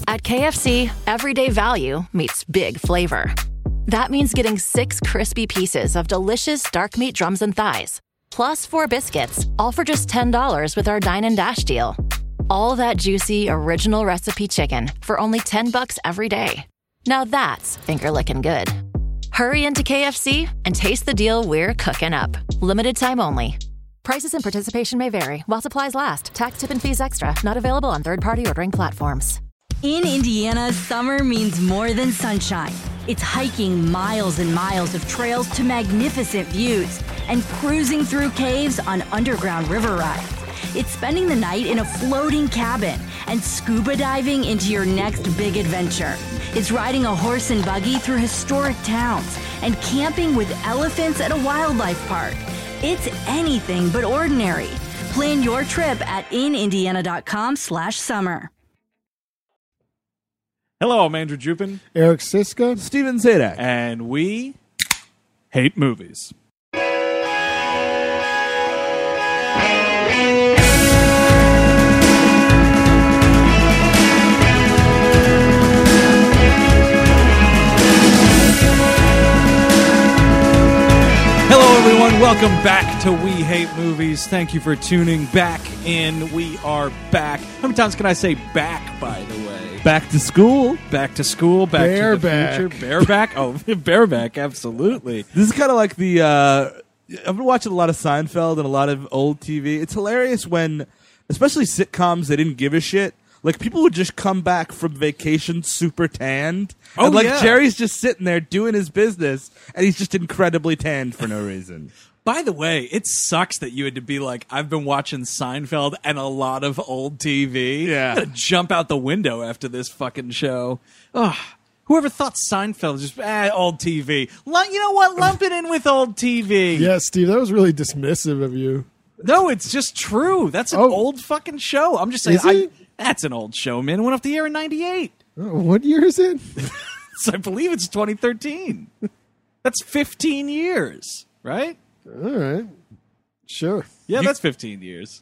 At KFC, everyday value meets big flavor. That means getting 6 crispy pieces of delicious dark meat drums and thighs, plus 4 biscuits, all for just $10 with our Dine and Dash deal. All that juicy, original recipe chicken for only $10 every day. Now that's finger-licking good. Hurry into KFC and taste the deal we're cooking up. Limited time only. Prices and participation may vary while supplies last. Tax, tip, and fees extra. Not available on third-party ordering platforms. In Indiana, summer means more than sunshine. It's hiking miles and miles of trails to magnificent views and cruising through caves on underground river rides. It's spending the night in a floating cabin and scuba diving into your next big adventure. It's riding a horse and buggy through historic towns and camping with elephants at a wildlife park. It's anything but ordinary. Plan your trip at inindiana.com/summer. Hello, I'm Andrew Jupin. Eric Siska. Steven Zadak. And we hate movies. Hello, everyone. Welcome back to We Hate Movies. Thank you for tuning back in. We are back. How many times can I say back, by the way? Back to school. Back to school. Back to the future. Bareback. Oh, bareback. Absolutely. This is kind of like the... I've been watching a lot of Seinfeld and a lot of old TV. It's hilarious when, especially sitcoms, they didn't give a shit. Like, people would just come back from vacation super tanned. Oh, and, like, yeah. Jerry's just sitting there doing his business, and he's just incredibly tanned for no reason. By the way, it sucks that you had to be like, I've been watching Seinfeld and a lot of old TV. Yeah. I'm gonna jump out the window after this fucking show. Ugh. Whoever thought Seinfeld was just, old TV. You know what? Lump it in with old TV. Yeah, Steve, that was really dismissive of you. No, it's just true. That's an old fucking show. I'm just saying, Is it? that's an old show, man. It went off the air in 98. Oh, what year is it? So I believe it's 2013. That's 15 years, right? All right. Sure. Yeah, that's 15 years.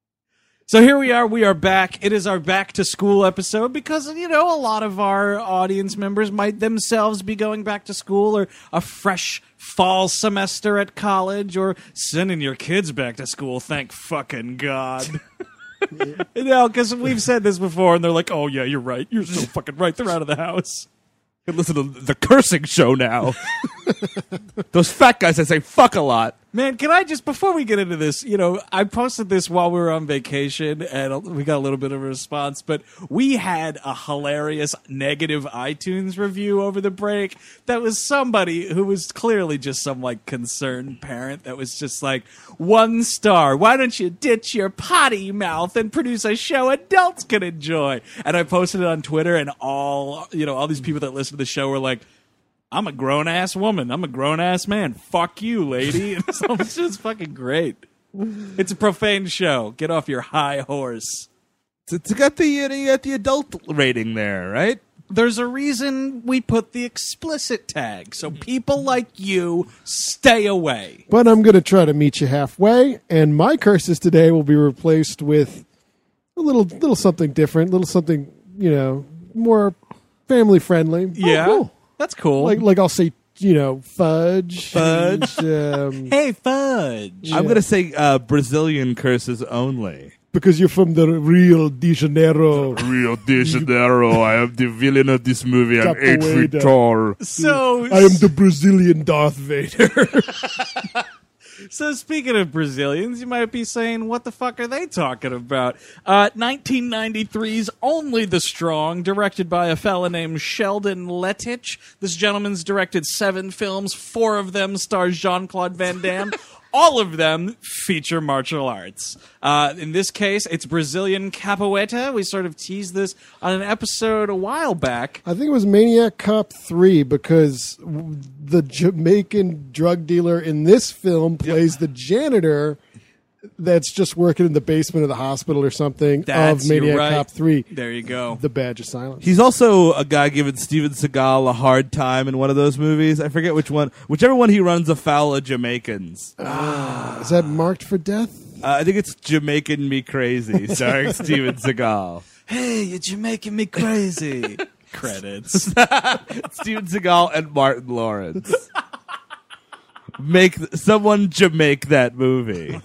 So here we are. We are back. It is our back to school episode because, you know, a lot of our audience members might themselves be going back to school or a fresh fall semester at college or sending your kids back to school. Thank fucking God. You know, because we've said this before and they're like, oh, yeah, you're right. You're so fucking right. They're out of the house. You can listen to the cursing show now. Those fat guys that say fuck a lot. Man, can I just, before we get into this, you know, I posted this while we were on vacation, and we got a little bit of a response, but we had a hilarious negative iTunes review over the break that was somebody who was clearly just some, like, concerned parent that was just like, 1 star, why don't you ditch your potty mouth and produce a show adults can enjoy? And I posted it on Twitter, and all these people that listen to the show were like, I'm a grown-ass woman. I'm a grown-ass man. Fuck you, lady. And so it's just fucking great. It's a profane show. Get off your high horse. It's got the adult rating there, right? There's a reason we put the explicit tag, so people like you stay away. But I'm going to try to meet you halfway, and my curses today will be replaced with a little something different, little something, you know, more family-friendly. Yeah. Oh, cool. That's cool. Like I'll say, you know, fudge. Hey, fudge. I'm going to say Brazilian curses only. Because you're from the Rio de Janeiro. Rio de Janeiro. I am the villain of this movie. I'm 8 feet Capoeira. tall. So I am the Brazilian Darth Vader. So speaking of Brazilians, you might be saying, what the fuck are they talking about? 1993's Only the Strong, directed by a fella named Sheldon Lettich. This gentleman's directed 7 films. 4 of them stars Jean-Claude Van Damme. All of them feature martial arts. In this case, it's Brazilian capoeira. We sort of teased this on an episode a while back. I think it was Maniac Cop 3 because the Jamaican drug dealer in this film plays the janitor that's just working in the basement of the hospital or something of Maniac Cop 3. There you go. The Badge of Silence. He's also a guy giving Steven Seagal a hard time in one of those movies. I forget which one. Whichever one he runs afoul of Jamaicans. Is that Marked for Death? I think it's Jamaican Me Crazy, starring Steven Seagal. Hey, you're making me crazy. Credits. Steven Seagal and Martin Lawrence. Someone Jamaica that movie.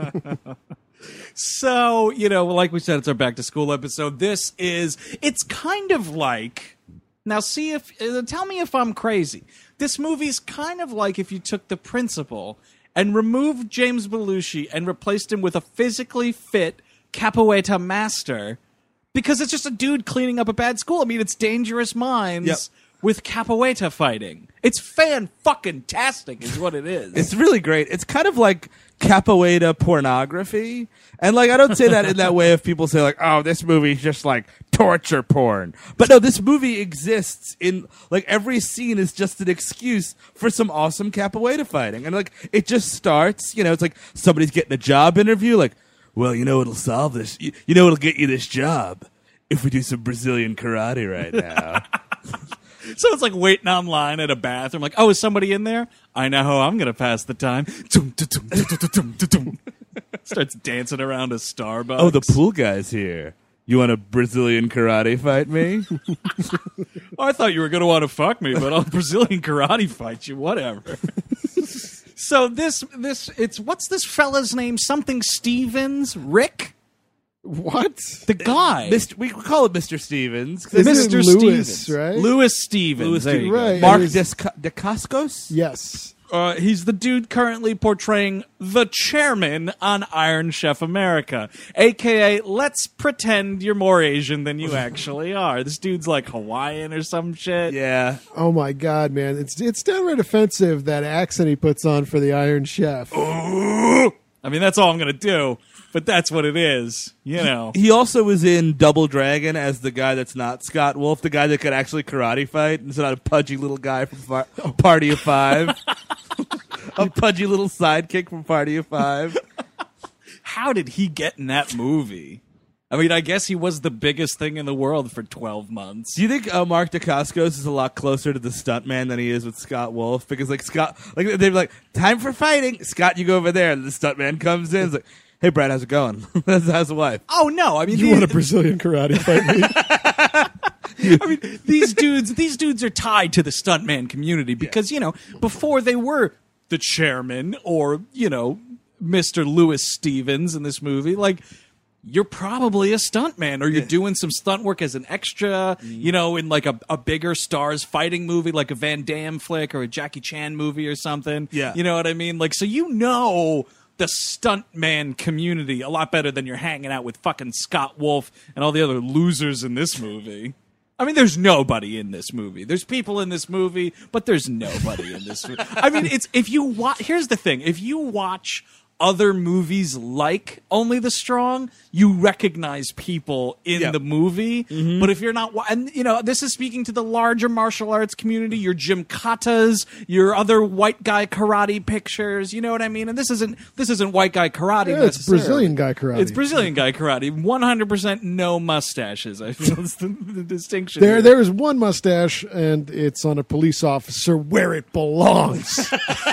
So, like we said, it's our back to school episode. It's kind of like, now tell me if I'm crazy. This movie's kind of like if you took the principal and removed James Belushi and replaced him with a physically fit capoeira master, because it's just a dude cleaning up a bad school. I mean, it's Dangerous Minds with capoeira fighting. It's fan-fucking-tastic is what it is. It's really great. It's kind of like capoeira pornography. And, I don't say that in that way if people say, oh, this movie's just, torture porn. But, no, this movie exists in, every scene is just an excuse for some awesome capoeira fighting. And, it just starts, it's like somebody's getting a job interview, well, what'll solve this? What'll get you this job? If we do some Brazilian karate right now. So it's like waiting online at a bathroom. Like, oh, is somebody in there? I know how I'm going to pass the time. Starts dancing around a Starbucks. Oh, the pool guy's here. You want a Brazilian karate fight me? I thought you were going to want to fuck me, but I'll Brazilian karate fight you. Whatever. So what's this fella's name? Something Stevens? Rick? What? The guy. We call it Mr. Stevens. Mr. Lewis, Stevens. right? Louis Stevens. There you go. Right. Mark It was- Dacascos? Yes. He's the dude currently portraying the chairman on Iron Chef America, a.k.a. let's pretend you're more Asian than you actually are. This dude's like Hawaiian or some shit. Yeah. Oh my God, man! It's downright offensive, that accent he puts on for the Iron Chef. I mean, that's all I'm going to do, but that's what it is, He also was in Double Dragon as the guy that's not Scott Wolf, the guy that could actually karate fight, and it's not a pudgy little guy from Party of Five. A pudgy little sidekick from Party of Five. How did he get in that movie? I mean, I guess he was the biggest thing in the world for 12 months. Do you think Mark Dacascos is a lot closer to the stuntman than he is with Scott Wolf? Because Scott, they'd be like, time for fighting. Scott, you go over there. And the stuntman comes in. It's like, hey, Brad, how's it going? How's the wife? Oh, no. I mean, You want a Brazilian karate fight me? I mean, these dudes are tied to the stuntman community because, before they were the chairman or, Mr. Louis Stevens in this movie, you're probably a stuntman or you're doing some stunt work as an extra, in a bigger stars fighting movie, like a Van Damme flick or a Jackie Chan movie or something. Yeah. You know what I mean? So the stuntman community a lot better than you're hanging out with fucking Scott Wolf and all the other losers in this movie. I mean, there's nobody in this movie. There's people in this movie, but there's nobody in this movie. I mean, here's the thing. If you watch other movies like Only the Strong, you recognize people in the movie. Mm-hmm. But if you're not, and this is speaking to the larger martial arts community, your Jim Katas, your other white guy karate pictures, you know what I mean? And this isn't white guy karate. Yeah, it's necessarily. Brazilian guy karate. It's Brazilian guy karate. 100% no mustaches. I feel it's the distinction. There is one mustache, and it's on a police officer where it belongs.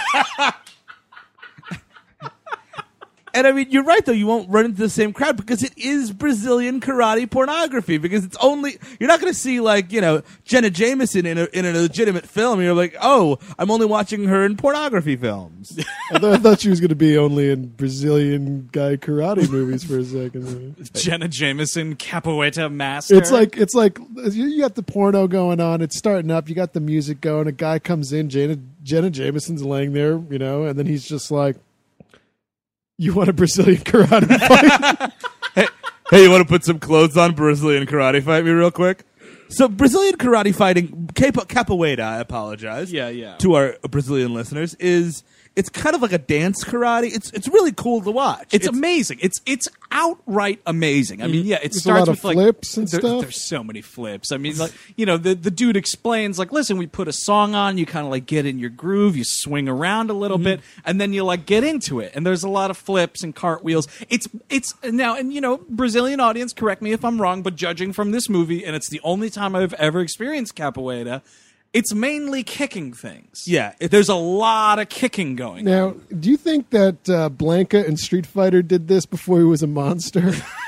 And I mean, you're right, though. You won't run into the same crowd because it is Brazilian karate pornography. Because it's you're not going to see Jenna Jameson in a legitimate film. And you're like, oh, I'm only watching her in pornography films. I thought she was going to be only in Brazilian guy karate movies for a second. Jenna Jameson, capoeira master. It's like you got the porno going on. It's starting up. You got the music going. A guy comes in. Jenna Jameson's laying there, and then he's just like, you want a Brazilian karate fight? Hey, you want to put some clothes on? Brazilian karate fight me real quick? So Brazilian karate fighting, capoeira, I apologize. Yeah. To our Brazilian listeners, it's kind of like a dance karate. It's really cool to watch. It's amazing. It's outright amazing. I mean, it There's starts a lot with of flips and stuff. There's so many flips. I mean, the dude explains listen, we put a song on, you kind of get in your groove, you swing around a little bit, and then you get into it. And there's a lot of flips and cartwheels. It's now, and Brazilian audience, correct me if I'm wrong, but judging from this movie, and it's the only time I've ever experienced capoeira, it's mainly kicking things. Yeah. There's a lot of kicking going on. Now, do you think that Blanca in Street Fighter did this before he was a monster?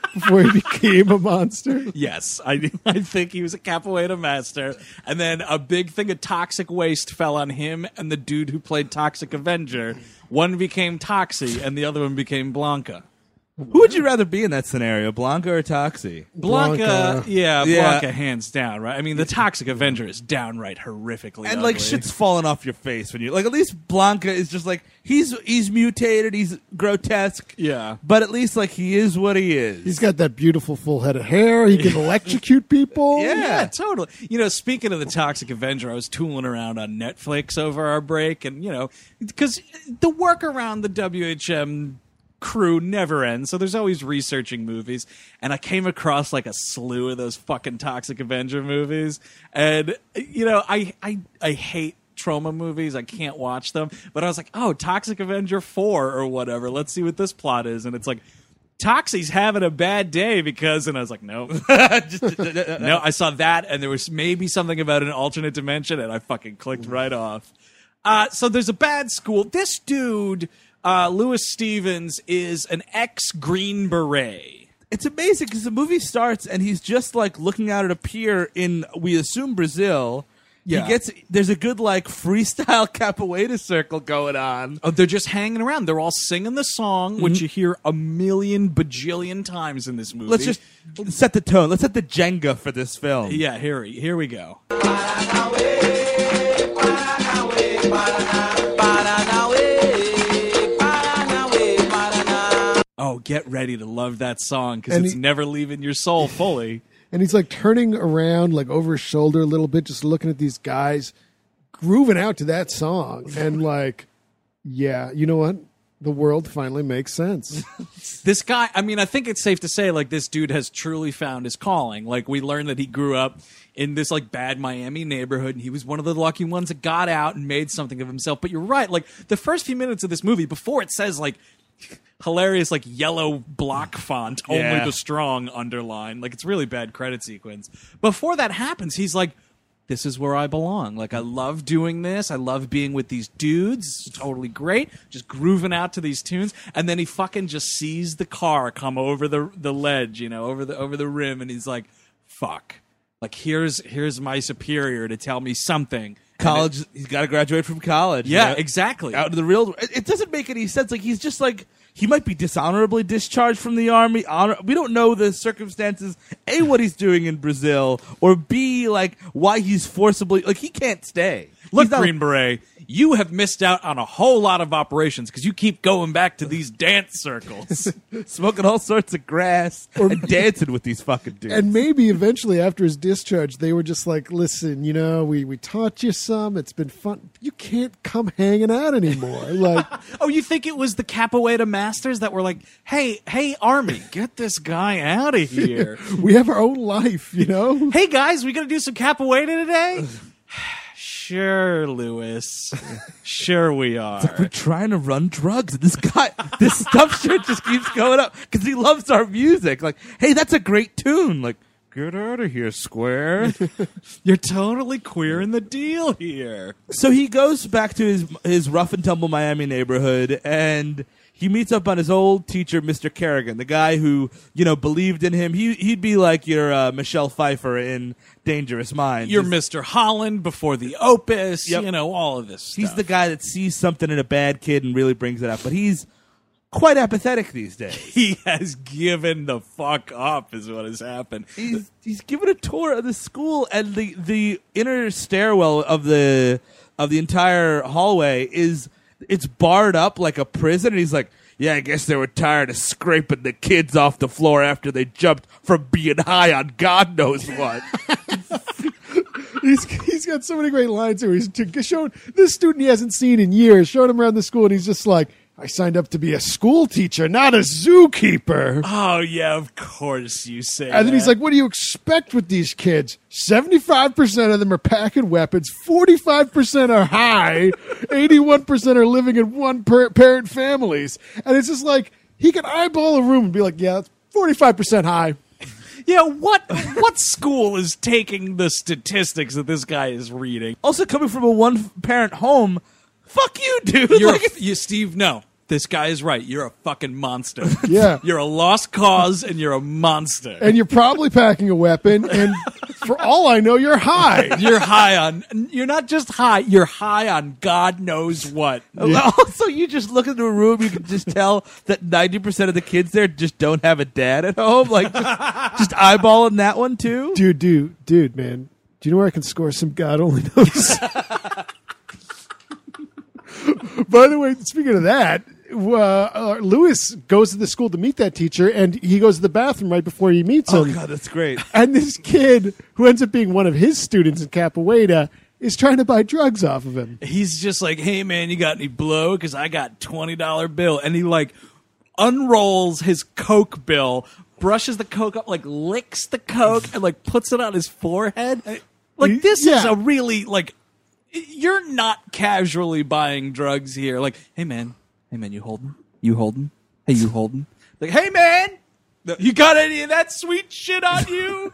before he became a monster? Yes, I think he was a capoeira master, and then a big thing of toxic waste fell on him and the dude who played Toxic Avenger. One became Toxie, and the other one became Blanca. Who would you rather be in that scenario, Blanca or Toxie? Blanca, Blanca. Blanca, hands down, right? I mean, the Toxic Avenger is downright horrifically And ugly. like shit's falling off your face when you like. At least Blanca is just like he's mutated, he's grotesque. Yeah. but at least like he is what he is. He's got that beautiful full head of hair. He can electrocute people. Yeah, totally. You know, speaking of the Toxic Avenger, I was tooling around on Netflix over our break, and you know, because the work around the WHM crew never ends, so there's always researching movies, and I came across like a slew of those fucking Toxic Avenger movies, and you know, I hate trauma movies. I can't watch them, but I was like, oh, Toxic Avenger 4 or whatever, let's see what this plot is. And it's like, Toxie's having a bad day because, and I was like, no. No, I saw that, and there was maybe something about an alternate dimension, and I fucking clicked right off. So there's a bad school. This dude, Louis Stevens, is an ex-Green Beret. It's amazing because the movie starts and he's just like looking out at a pier in, we assume, Brazil. Yeah. There's a good like freestyle capoeira circle going on. Oh, they're just hanging around. They're all singing the song, which you hear a million bajillion times in this movie. Let's just set the tone. Let's set the Jenga for this film. Yeah, here we go. Oh, get ready to love that song because And it's never leaving your soul fully. And he's like turning around, like over his shoulder a little bit, just looking at these guys grooving out to that song. And like, yeah, you know what? The world finally makes sense. This guy, I mean, I think it's safe to say, like, this dude has truly found his calling. Like, we learned that he grew up in this, like, bad Miami neighborhood, and he was one of the lucky ones that got out and made something of himself. But you're right. Like, the first few minutes of this movie, before it says, like, hilarious, like, yellow block font, only the strong underline. Like, it's really bad credit sequence. Before that happens, he's like, this is where I belong. Like, I love doing this. I love being with these dudes. It's totally great. Just grooving out to these tunes. And then he fucking just sees the car come over the ledge, you know, over the rim, and he's like, fuck. Like, here's my superior to tell me something. College, he's got to graduate from college. Yeah, you know? exactly. Out in the real, it doesn't make any sense. Like, he's just like, he might be dishonorably discharged from the army. We don't know the circumstances, A, what he's doing in Brazil, or B, like, why he's forcibly, like, he can't stay. Look, Green Beret, you have missed out on a whole lot of operations because you keep going back to these dance circles. Smoking all sorts of grass and dancing with these fucking dudes. And maybe eventually after his discharge, they were just like, listen, you know, we taught you some. It's been fun. You can't come hanging out anymore. Like, Oh, you think it was the capoeira masters that were like, hey, Army, get this guy out of here. we have our own life, you know? Hey, guys, we going to do some capoeira today? Sure, Lewis. Sure we are. We're trying to run drugs. And this stuff shit just keeps going up because he loves our music. Like, hey, that's a great tune. Like, get out of here, Square. You're totally queering the deal here. So he goes back to his rough and tumble Miami neighborhood, and he meets up on his old teacher, Mr. Kerrigan, the guy who, you know, believed in him. He'd be like your Michelle Pfeiffer in Dangerous Minds. You're Mr. Holland before the Opus, Yep. you know, all of this stuff. He's the guy that sees something in a bad kid and really brings it up. But he's quite apathetic these days. He has given the fuck up is what has happened. He's given a tour of the school, and the inner stairwell of the entire hallway it's barred up like a prison, and he's like, yeah, I guess they were tired of scraping the kids off the floor after they jumped from being high on God knows what. He's got so many great lines here. He's showing this student he hasn't seen in years, showing him around the school, and he's just like, I signed up to be a school teacher, not a zookeeper. Oh, yeah, of course you say And then he's that. like, what do you expect with these kids? 75% of them are packing weapons, 45% are high, 81% are living in one-parent families. And it's just like, he can eyeball a room and be like, yeah, it's 45% high. Yeah, what school is taking the statistics that this guy is reading? Also, coming from a one-parent home, fuck you, dude. You're Like, Steve, no. this guy is right. You're a fucking monster. Yeah. You're a lost cause, and you're a monster. And you're probably packing a weapon, and for all I know, you're high. You're high on. You're not just high. You're high on God knows what. Also, you just look into a room, you can just tell that 90% of the kids there just don't have a dad at home. Like, just eyeballing that one, too. Dude, man. Do you know where I can score some God only knows? By the way, speaking of that, Lewis goes to the school to meet that teacher, and he goes to the bathroom right before he meets him. Oh, God, that's great. And this kid, who ends up being one of his students in Capoeira, is trying to buy drugs off of him. He's just like, hey, man, you got any blow? Because I got $20 bill. And he, like, unrolls his Coke bill, brushes the Coke up, like, licks the Coke, and, like, puts it on his forehead. Like, this is a really, like, you're not casually buying drugs here. Like, hey, man, you holding? You holding? Hey, you holding? Like, hey, man, you got any of that sweet shit on you?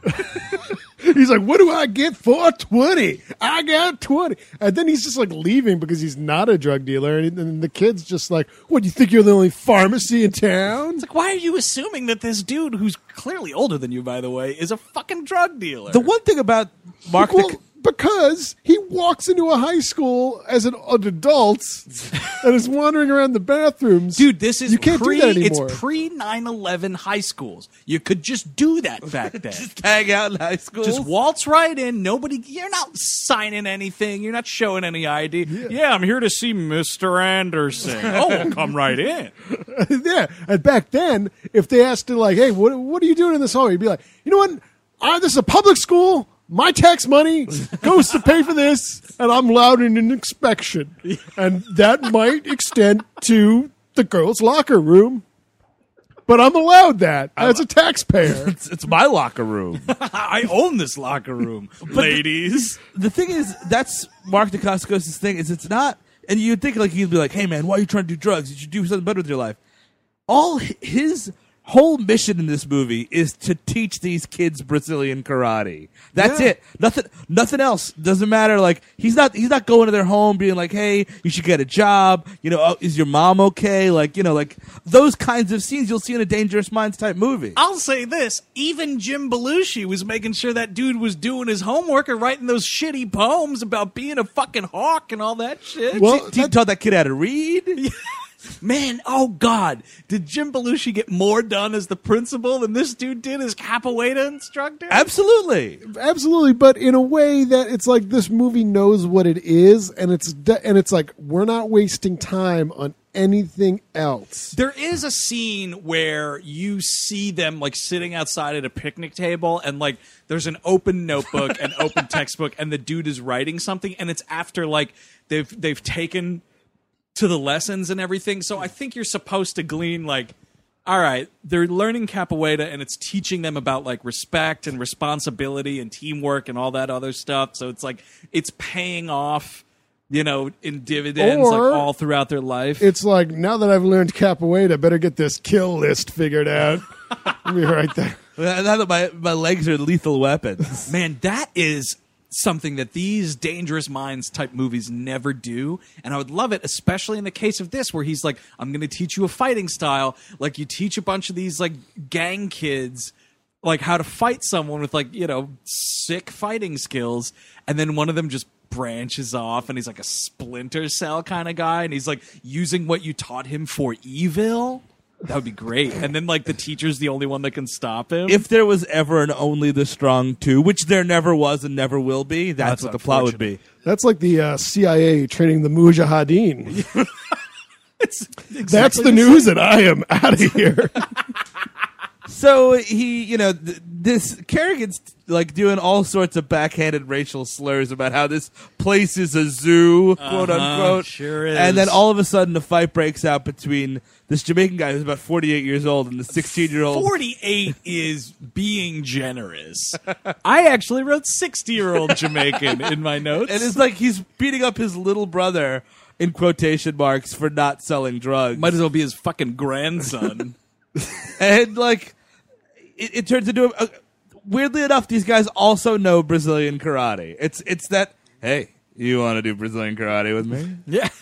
He's like, what do I get for 20? I got 20. And then he's just like leaving because he's not a drug dealer. And the kid's just like, what, do you think you're the only pharmacy in town? It's like, why are you assuming that this dude, who's clearly older than you, by the way, is a fucking drug dealer? The one thing about Mark... Because he walks into a high school as an adult and is wandering around the bathrooms. Dude, this is you can't do that anymore. It's pre 9/11 high schools. You could just do that back then. Just hang out in high school. Just waltz right in. You're not signing anything. You're not showing any ID. Yeah, I'm here to see Mr. Anderson. Oh, well, come right in. Yeah. And back then, if they asked you, like, hey, what are you doing in this hall? You'd be like, you know what? This is a public school. My tax money goes to pay for this, and I'm allowed in an inspection. And that might extend to the girls' locker room. But I'm allowed that as a taxpayer. It's my locker room. I own this locker room, ladies. The thing is, that's Mark Dacascos' thing, is it's not, and you'd think like he'd be like, hey man, why are you trying to do drugs? You should do something better with your life. All his whole mission in this movie is to teach these kids Brazilian karate. That's it. Nothing else. Doesn't matter. Like he's not going to their home being like, hey, you should get a job. You know, oh, is your mom okay? Like, you know, like those kinds of scenes you'll see in a Dangerous Minds type movie. I'll say this. Even Jim Belushi was making sure that dude was doing his homework and writing those shitty poems about being a fucking hawk and all that shit. Well, he taught that kid how to read. Man, oh God, did Jim Belushi get more done as the principal than this dude did as capoeira instructor? Absolutely. But in a way that it's like this movie knows what it is, and it's like we're not wasting time on anything else. There is a scene where you see them like sitting outside at a picnic table, and like there's an open notebook and open textbook, and the dude is writing something, and it's after like they've taken to the lessons and everything. So I think you're supposed to glean like, all right, they're learning capoeira and it's teaching them about like respect and responsibility and teamwork and all that other stuff. So it's like it's paying off, you know, in dividends like all throughout their life. It's like, now that I've learned capoeira, better get this kill list figured out. I'll be right there. Now that my legs are lethal weapons. Man, that is something that these Dangerous Minds type movies never do, and I would love it, especially in the case of this, where he's like, I'm going to teach you a fighting style. Like, you teach a bunch of these like gang kids like how to fight someone with like, you know, sick fighting skills, and then one of them just branches off and he's like a Splinter Cell kind of guy, and he's like using what you taught him for evil. That would be great. And then, like, the teacher's the only one that can stop him. If there was ever an Only the Strong 2, which there never was and never will be, that's what the plot would be. That's like the CIA training the Mujahideen. That's the news, and I am out of here. So he, you know, this Kerrigan's like doing all sorts of backhanded racial slurs about how this place is a zoo, quote unquote. Sure is. And then all of a sudden, a fight breaks out between this Jamaican guy who's about 48 years old and the 16-year-old. 48 is being generous. I actually wrote 60-year-old Jamaican in my notes. And it's like he's beating up his little brother, in quotation marks, for not selling drugs. Might as well be his fucking grandson. And like it turns into weirdly enough, these guys also know Brazilian karate. It's that, hey, you want to do Brazilian karate with me? Yeah.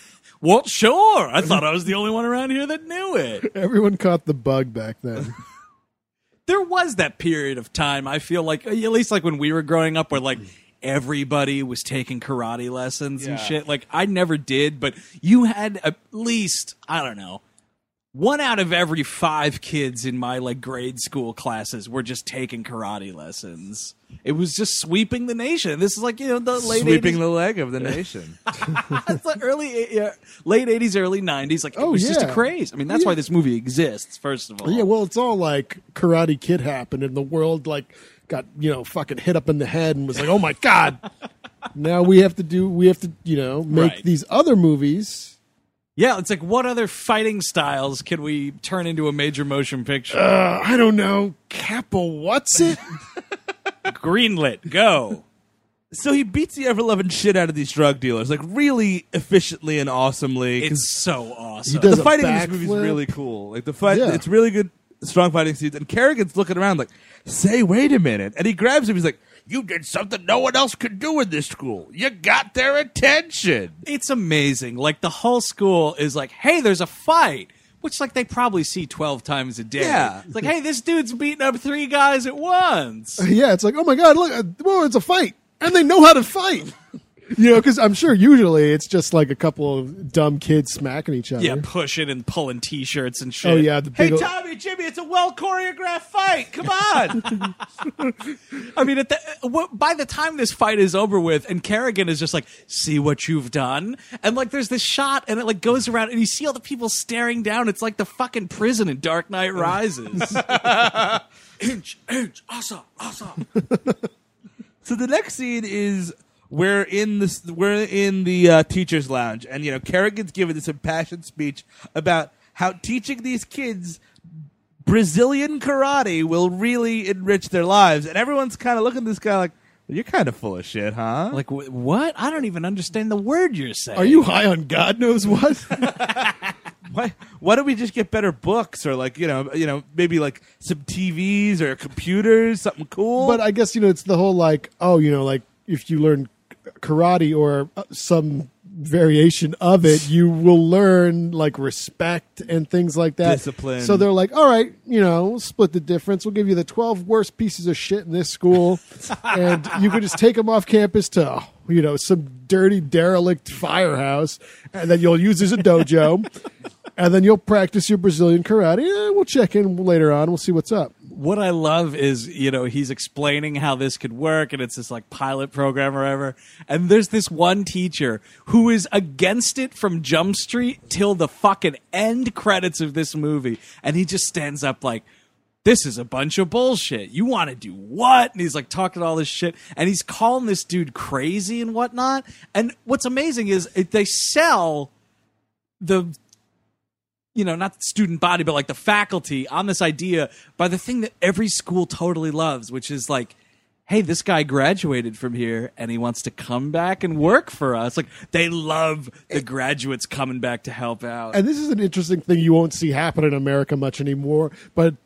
Well, sure. I thought I was the only one around here that knew it. Everyone caught the bug back then. There was that period of time, I feel like, at least like when we were growing up, where like everybody was taking karate lessons and shit. Like, I never did, but you had at least, I don't know, 1 out of every 5 kids in my like grade school classes were just taking karate lessons. It was just sweeping the nation. This is like, the late Sweeping 80s. the leg of the nation. It's like late 80s, early 90s. Like, it was just a craze. I mean, that's why this movie exists, first of all. Yeah, well, it's all like Karate Kid happened, and the world like got fucking hit up in the head and was like, oh my god. Now we have to make these other movies. Yeah, it's like, what other fighting styles can we turn into a major motion picture? I don't know. Kappa, what's it? Greenlit, go. So he beats the ever-loving shit out of these drug dealers, like really efficiently and awesomely. 'cause It's so awesome. does the a fighting in this movie is backflip. really cool. Like the fight, Yeah. it's really good, strong fighting scenes. And Kerrigan's looking around like, "Say, wait a minute!" And he grabs him. He's like, "You did something no one else could do in this school. You got their attention." It's amazing. Like, the whole school is like, hey, there's a fight. Which, like, they probably see 12 times a day. Yeah. It's like, hey, this dude's beating up 3 guys at once. Yeah, it's like, oh my god, look, well, it's a fight, and they know how to fight. Because I'm sure usually it's just like a couple of dumb kids smacking each other. Yeah, pushing and pulling T-shirts and shit. Oh yeah, the Hey, big. Tommy, Jimmy, it's a well choreographed fight. Come on. I mean, by the time this fight is over with, and Kerrigan is just like, see what you've done? And, like, there's this shot, and it, like, goes around, and you see all the people staring down. It's like the fucking prison in Dark Knight Rises. Inch, awesome. So the next scene is we're in the teachers' lounge, and Kerrigan's giving this impassioned speech about how teaching these kids Brazilian karate will really enrich their lives, and everyone's kind of looking at this guy like, well, you're kind of full of shit, huh? Like, what? I don't even understand the word you're saying. Are you high on God knows what? Why don't we just get better books or maybe like some TVs or computers, something cool? But I guess it's the whole like, like if you learn karate or some variation of it, you will learn like respect and things like that. Discipline. So they're like, all right, we'll split the difference. We'll give you the 12 worst pieces of shit in this school, and you can just take them off campus to some dirty derelict firehouse, and then you'll use as a dojo. And then you'll practice your Brazilian karate. We'll check in later on. We'll see what's up. What I love is, he's explaining how this could work, and it's this like pilot program or whatever. And there's this one teacher who is against it from Jump Street till the fucking end credits of this movie. And he just stands up like, this is a bunch of bullshit. You want to do what? And he's like talking all this shit, and he's calling this dude crazy and whatnot. And what's amazing is they sell the not the student body, but like the faculty on this idea by the thing that every school totally loves, which is like, hey, this guy graduated from here and he wants to come back and work for us. Like, they love the graduates coming back to help out. And this is an interesting thing you won't see happen in America much anymore. But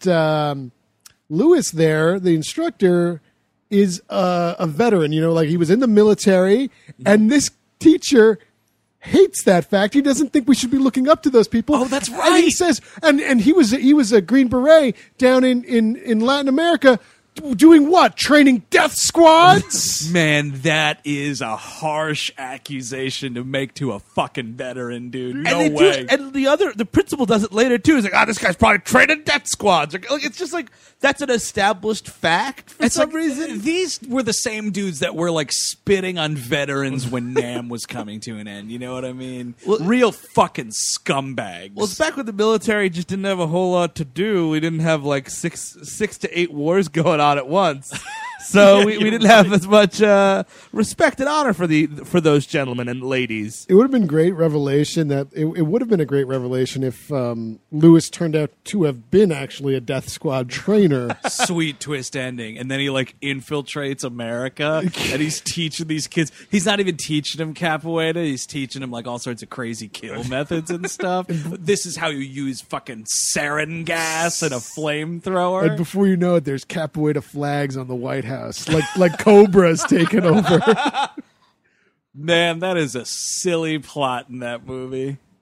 Lewis there, the instructor, is a veteran. Like he was in the military, and this teacher hates that fact. He doesn't think we should be looking up to those people. Oh, that's And right. he says, and he was a Green Beret down in Latin America, doing what? Training death squads? Man, that is a harsh accusation to make to a fucking veteran, dude. No and way. The principal does it later too. He's like, this guy's probably training death squads. Like, it's just like that's an established fact for some reason. These were the same dudes that were like spitting on veterans when NAMM was coming to an end. You know what I mean? Well, real fucking scumbags. Well, it's back when the military just didn't have a whole lot to do. We didn't have like six to 8 wars going on at once. So we didn't have as much respect and honor for those gentlemen and ladies. It would have been great revelation that it would have been a great revelation if Lewis turned out to have been actually a death squad trainer. Sweet twist ending. And then he like infiltrates America and he's teaching these kids. He's not even teaching them capoeira. He's teaching them like all sorts of crazy kill methods and stuff. This is how you use fucking sarin gas and a flamethrower. And before you know it, there's capoeira flags on the White House, like Cobra's taking over. Man, that is a silly plot in that movie.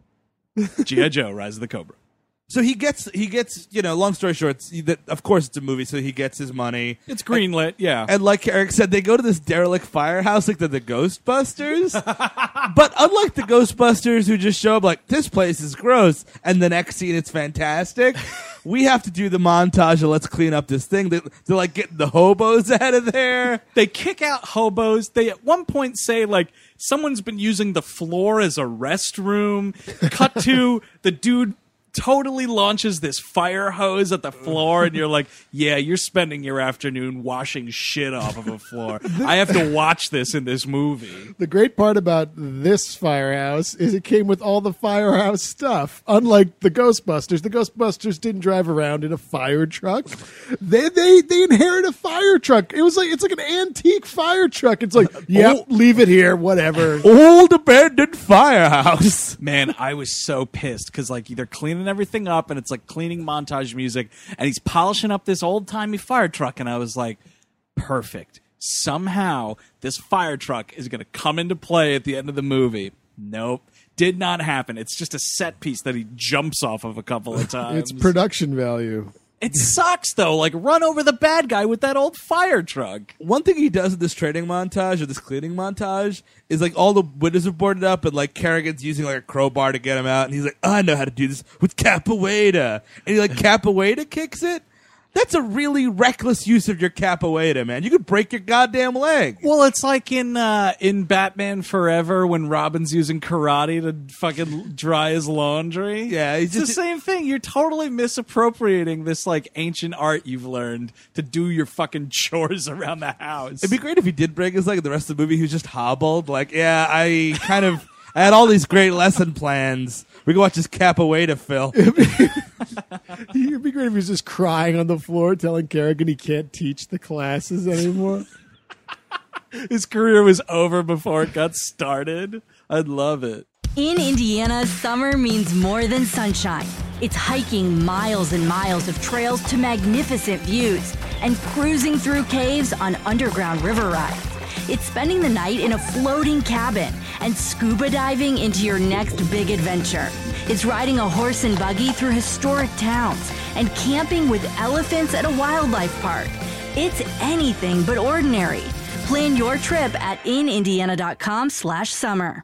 G.I. Joe, Rise of the Cobra. So he gets, long story short, of course it's a movie, so he gets his money. It's greenlit, yeah. And like Eric said, they go to this derelict firehouse like they're the Ghostbusters. But unlike the Ghostbusters who just show up like, this place is gross, and the next scene it's fantastic, we have to do the montage of let's clean up this thing. They're like getting the hobos out of there. They kick out hobos. They at one point say like, someone's been using the floor as a restroom. Cut to the dude totally launches this fire hose at the floor, and you're like, yeah, you're spending your afternoon washing shit off of a floor. I have to watch this in this movie. The great part about this firehouse is it came with all the firehouse stuff. Unlike the Ghostbusters didn't drive around in a fire truck. They inherit a fire truck. It's like an antique fire truck. It's like, yep, leave it here, whatever. Old abandoned firehouse. Man, I was so pissed because like they're cleaning everything up, and it's like cleaning montage music, and he's polishing up this old-timey fire truck, and I was like, perfect. Somehow this fire truck is going to come into play at the end of the movie. Nope. Did not happen. It's just a set piece that he jumps off of a couple of times. It's production value. It sucks, though. Like, run over the bad guy with that old fire truck. One thing he does in this training montage or this cleaning montage is like all the windows are boarded up and like Kerrigan's using like a crowbar to get him out, and he's like, I know how to do this with capoeira, and he like capoeira kicks it. That's a really reckless use of your capoeira, man. You could break your goddamn leg. Well, it's like in Batman Forever when Robin's using karate to fucking dry his laundry. Yeah, it's the same thing. You're totally misappropriating this like ancient art you've learned to do your fucking chores around the house. It'd be great if he did break his leg, and the rest of the movie he was just hobbled. Like, yeah, I had all these great lesson plans. We can watch this capoeira film. It'd be great if he was just crying on the floor, telling Kerrigan he can't teach the classes anymore. His career was over before it got started. I'd love it. In Indiana, summer means more than sunshine. It's hiking miles and miles of trails to magnificent views and cruising through caves on underground river rides. It's spending the night in a floating cabin and scuba diving into your next big adventure. It's riding a horse and buggy through historic towns and camping with elephants at a wildlife park. It's anything but ordinary. Plan your trip at inindiana.com/summer.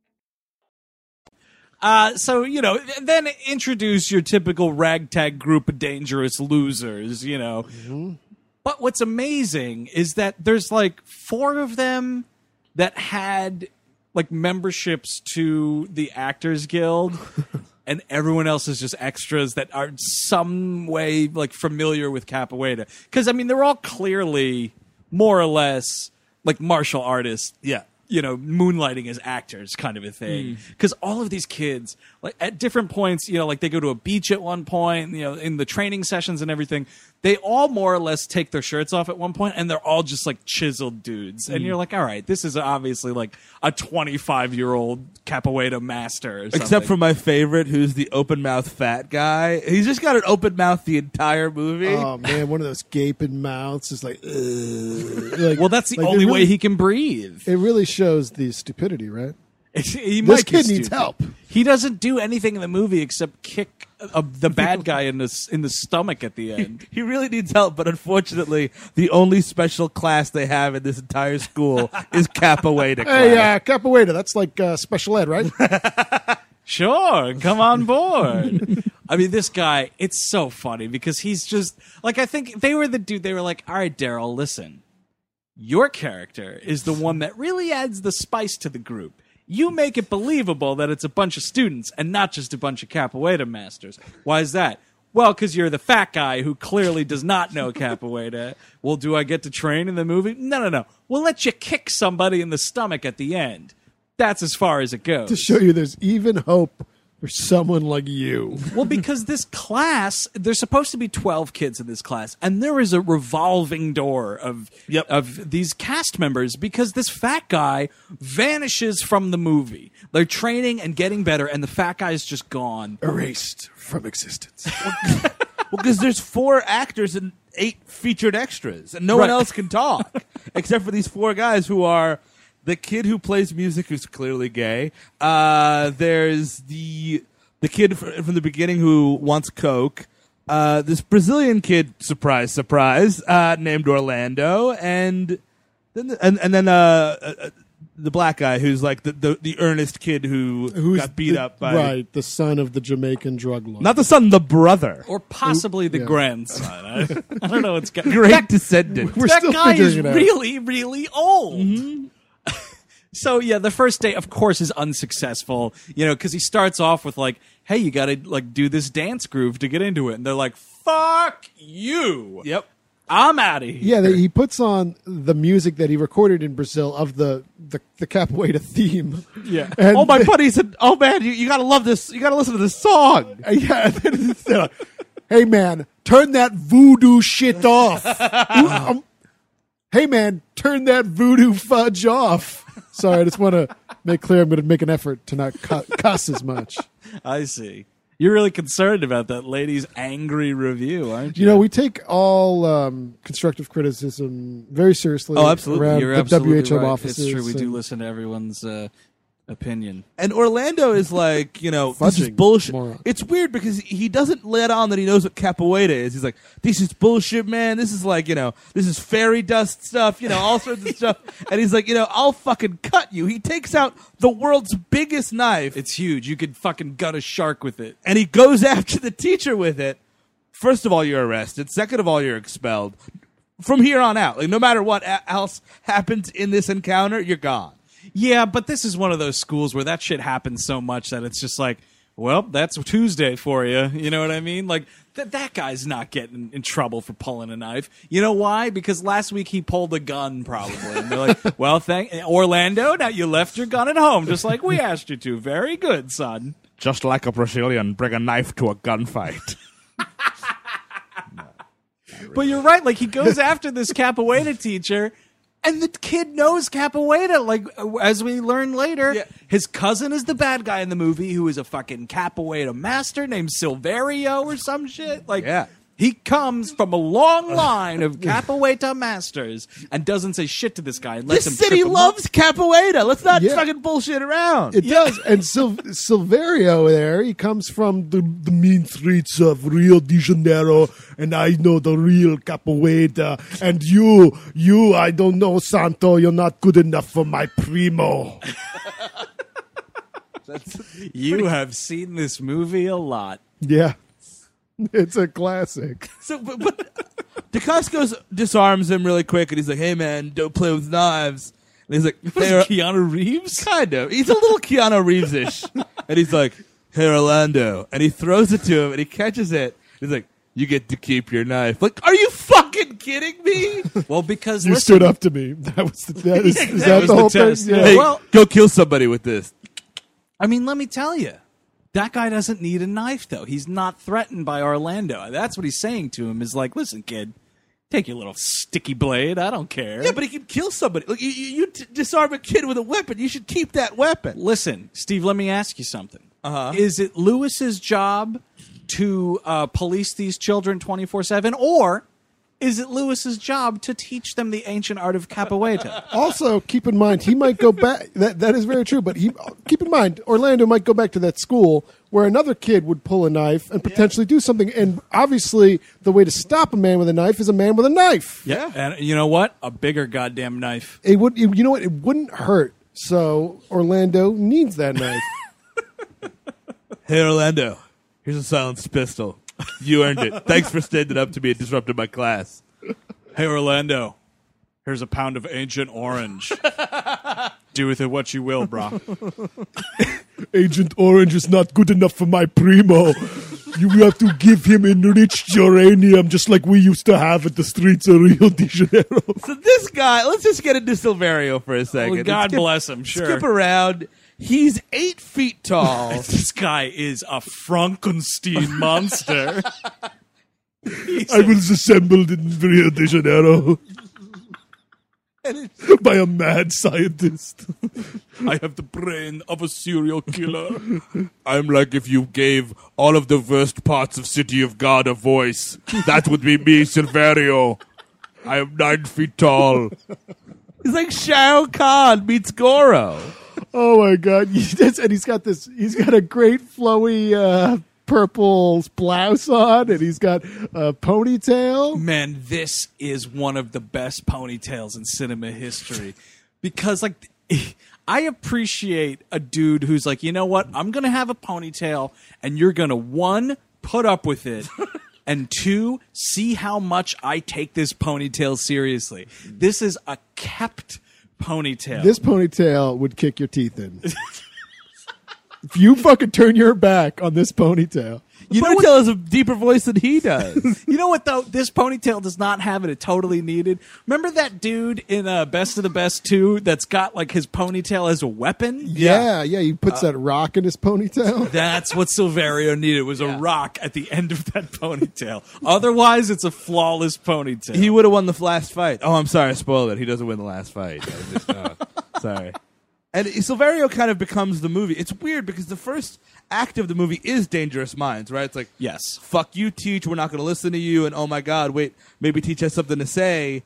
So, then introduce your typical ragtag group of dangerous losers, Mm-hmm. But what's amazing is that there's like 4 of them that had like memberships to the Actors Guild, and everyone else is just extras that are some way like familiar with capoeira. Because, I mean, they're all clearly more or less like martial artists. Yeah. Moonlighting as actors kind of a thing. Because all of these kids, like at different points, like they go to a beach at one point, in the training sessions and everything, they all more or less take their shirts off at one point, and they're all just like chiseled dudes. And you're like, all right, this is obviously like a 25-year-old capoeira master or something. Except for my favorite, who's the open mouth fat guy. He's just got an open mouth the entire movie. Oh man, one of those gaping mouths is like, ugh. Well, that's the only way he can breathe. It really shows the stupidity, right? This kid needs help. He doesn't do anything in the movie except kick the bad guy in the stomach at the end. He really needs help, but unfortunately, the only special class they have in this entire school is capoeira class. Hey, capoeira, that's like special ed, right? Sure, come on board. I mean, this guy, it's so funny because he's just, like, I think they were the dude, they were like, all right, Daryl, listen. Your character is the one that really adds the spice to the group. You make it believable that it's a bunch of students and not just a bunch of capoeira masters. Why is that? Well, because you're the fat guy who clearly does not know capoeira. Well, do I get to train in the movie? No. We'll let you kick somebody in the stomach at the end. That's as far as it goes. To show you there's even hope for someone like you. Well, because this class, there's supposed to be 12 kids in this class, and there is a revolving door of these cast members because this fat guy vanishes from the movie. They're training and getting better, and the fat guy is just gone. Erased from existence. Well, because there's 4 actors and 8 featured extras, and no one else can talk, except for these 4 guys who are the kid who plays music who's clearly gay. There's the the kid from the beginning who wants coke, this Brazilian kid, surprise, surprise, named Orlando, and then the black guy who's like the earnest kid who got beat up by the son of the Jamaican drug lord. not the son, the brother, Or possibly the grandson. I don't know what's going great descendant. We're that still guy is figuring it out. really, really old. So yeah, the first day, of course, is unsuccessful. Because he starts off with like, "Hey, you got to like do this dance groove to get into it," and they're like, "Fuck you! Yep. I'm out of here." Yeah, he puts on the music that he recorded in Brazil of the capoeira theme. Yeah. And Oh, my buddy said, "Oh man, you gotta love this. You gotta listen to this song." Yeah. They're like, hey man, turn that voodoo shit off. Hey man, turn that voodoo fudge off. Sorry, I just want to make clear I'm going to make an effort to not cuss as much. I see. You're really concerned about that lady's angry review, aren't you? You know, we take all constructive criticism very seriously. Oh, absolutely. Around You're the absolutely WHM right. offices. It's true. We do and- listen to everyone's opinion. And Orlando is like, this is Fudging bullshit. moron. It's weird because he doesn't let on that he knows what capoeira is. He's like, this is bullshit, man. This is like, this is fairy dust stuff, all sorts of stuff. And he's like, I'll fucking cut you. He takes out the world's biggest knife It's huge. You could fucking gut a shark with it. and he goes after the teacher with it. First of all, you're arrested. Second of all, you're expelled. From here on out, like no matter what else happens in this encounter, you're gone. Yeah, but this is one of those schools where that shit happens so much that it's just like, well, that's Tuesday for you. You know what I mean? Like, that guy's not getting in trouble for pulling a knife. You know why? Because last week he pulled a gun, probably. And they're like, well, Orlando, now you left your gun at home, just like we asked you to. Very good, son. Just like a Brazilian, bring a knife to a gunfight. But you're right. Like, he goes after this capoeira teacher, and the kid knows capoeira. Like, as we learn later, Yeah. his cousin is the bad guy in the movie, who is a fucking capoeira master named Silverio or some shit. Like, Yeah. he comes from a long line of capoeira masters and doesn't say shit to this guy. And lets This him city trip him loves capoeira. Let's not Yeah. fucking bullshit around. It does. And Silverio there, he comes from the mean streets of Rio de Janeiro, and I know the real capoeira. And you, I don't know, Santo, you're not good enough for my primo. You have seen this movie a lot. Yeah. It's a classic. So, but DeCosco disarms him really quick, and he's like, "Hey, man, don't play with knives." And he's like, "Hey, Keanu Reeves? kind of." He's a little Keanu Reeves-ish, and he's like, "Hey, Orlando," and he throws it to him, and he catches it. He's like, "You get to keep your knife." Like, are you fucking kidding me? Well, because You listen, stood up to me. That was is That that was the the whole test, thing? yeah. Hey, Well- go kill somebody with this. I mean, let me tell you, that guy doesn't need a knife, though. He's not threatened by Orlando. That's what he's saying to him, is like, listen, kid, take your little sticky blade. I don't care. Yeah, but he can kill somebody. Like, you disarm a kid with a weapon. You should keep that weapon. Listen, Steve, let me ask you something. Uh-huh. Is it Lewis's job to police these children 24/7, or is it Lewis's job to teach them the ancient art of capoeira? Also, keep in mind, he might go back. That is very true, but keep in mind, Orlando might go back to that school where another kid would pull a knife and potentially do something. And obviously, the way to stop a man with a knife is a man with a knife. Yeah. And you know what? A bigger goddamn knife. You know what? It wouldn't hurt. So Orlando needs that knife. Hey, Orlando, here's a silenced pistol. You earned it. Thanks for standing up to me and disrupting my class. Hey, Orlando, here's a pound of ancient orange. Do with it what you will, brah. Agent Orange is not good enough for my primo. You have to give him enriched uranium, just like we used to have at the streets of Rio de Janeiro. So this guy, let's just get into Silverio for a second. Well, God Skip- bless him, sure. Skip around. He's 8 feet tall. This guy is a Frankenstein monster. I was assembled in Rio de Janeiro by a mad scientist. I have the brain of a serial killer. I'm like if you gave all of the worst parts of City of God a voice. That would be me, Silverio. I am 9 feet tall. He's like Shao Kahn meets Goro. Oh my god! And he's got a great flowy purple blouse on, and he's got a ponytail. Man, this is one of the best ponytails in cinema history because, like, I appreciate a dude who's like, you know what? I'm gonna have a ponytail, and you're gonna, 1, put up with it. And 2, see how much I take this ponytail seriously. This is a kept ponytail. This ponytail would kick your teeth in. If you fucking turn your back on this ponytail. You ponytail has a deeper voice than he does. You know what, though? This ponytail does not have it totally needed. Remember that dude in Best of the Best 2 that's got, like, his ponytail as a weapon? Yeah, he puts that rock in his ponytail. That's what Silverio needed, was a rock at the end of that ponytail. Otherwise, it's a flawless ponytail. He would have won the last fight. Oh, I'm sorry, I spoiled it. He doesn't win the last fight. Sorry. And Silverio kind of becomes the movie. It's weird because the first act of the movie is Dangerous Minds, right? It's like, yes, fuck you, Teach. We're not going to listen to you. And oh my God, wait, maybe Teach has something to say.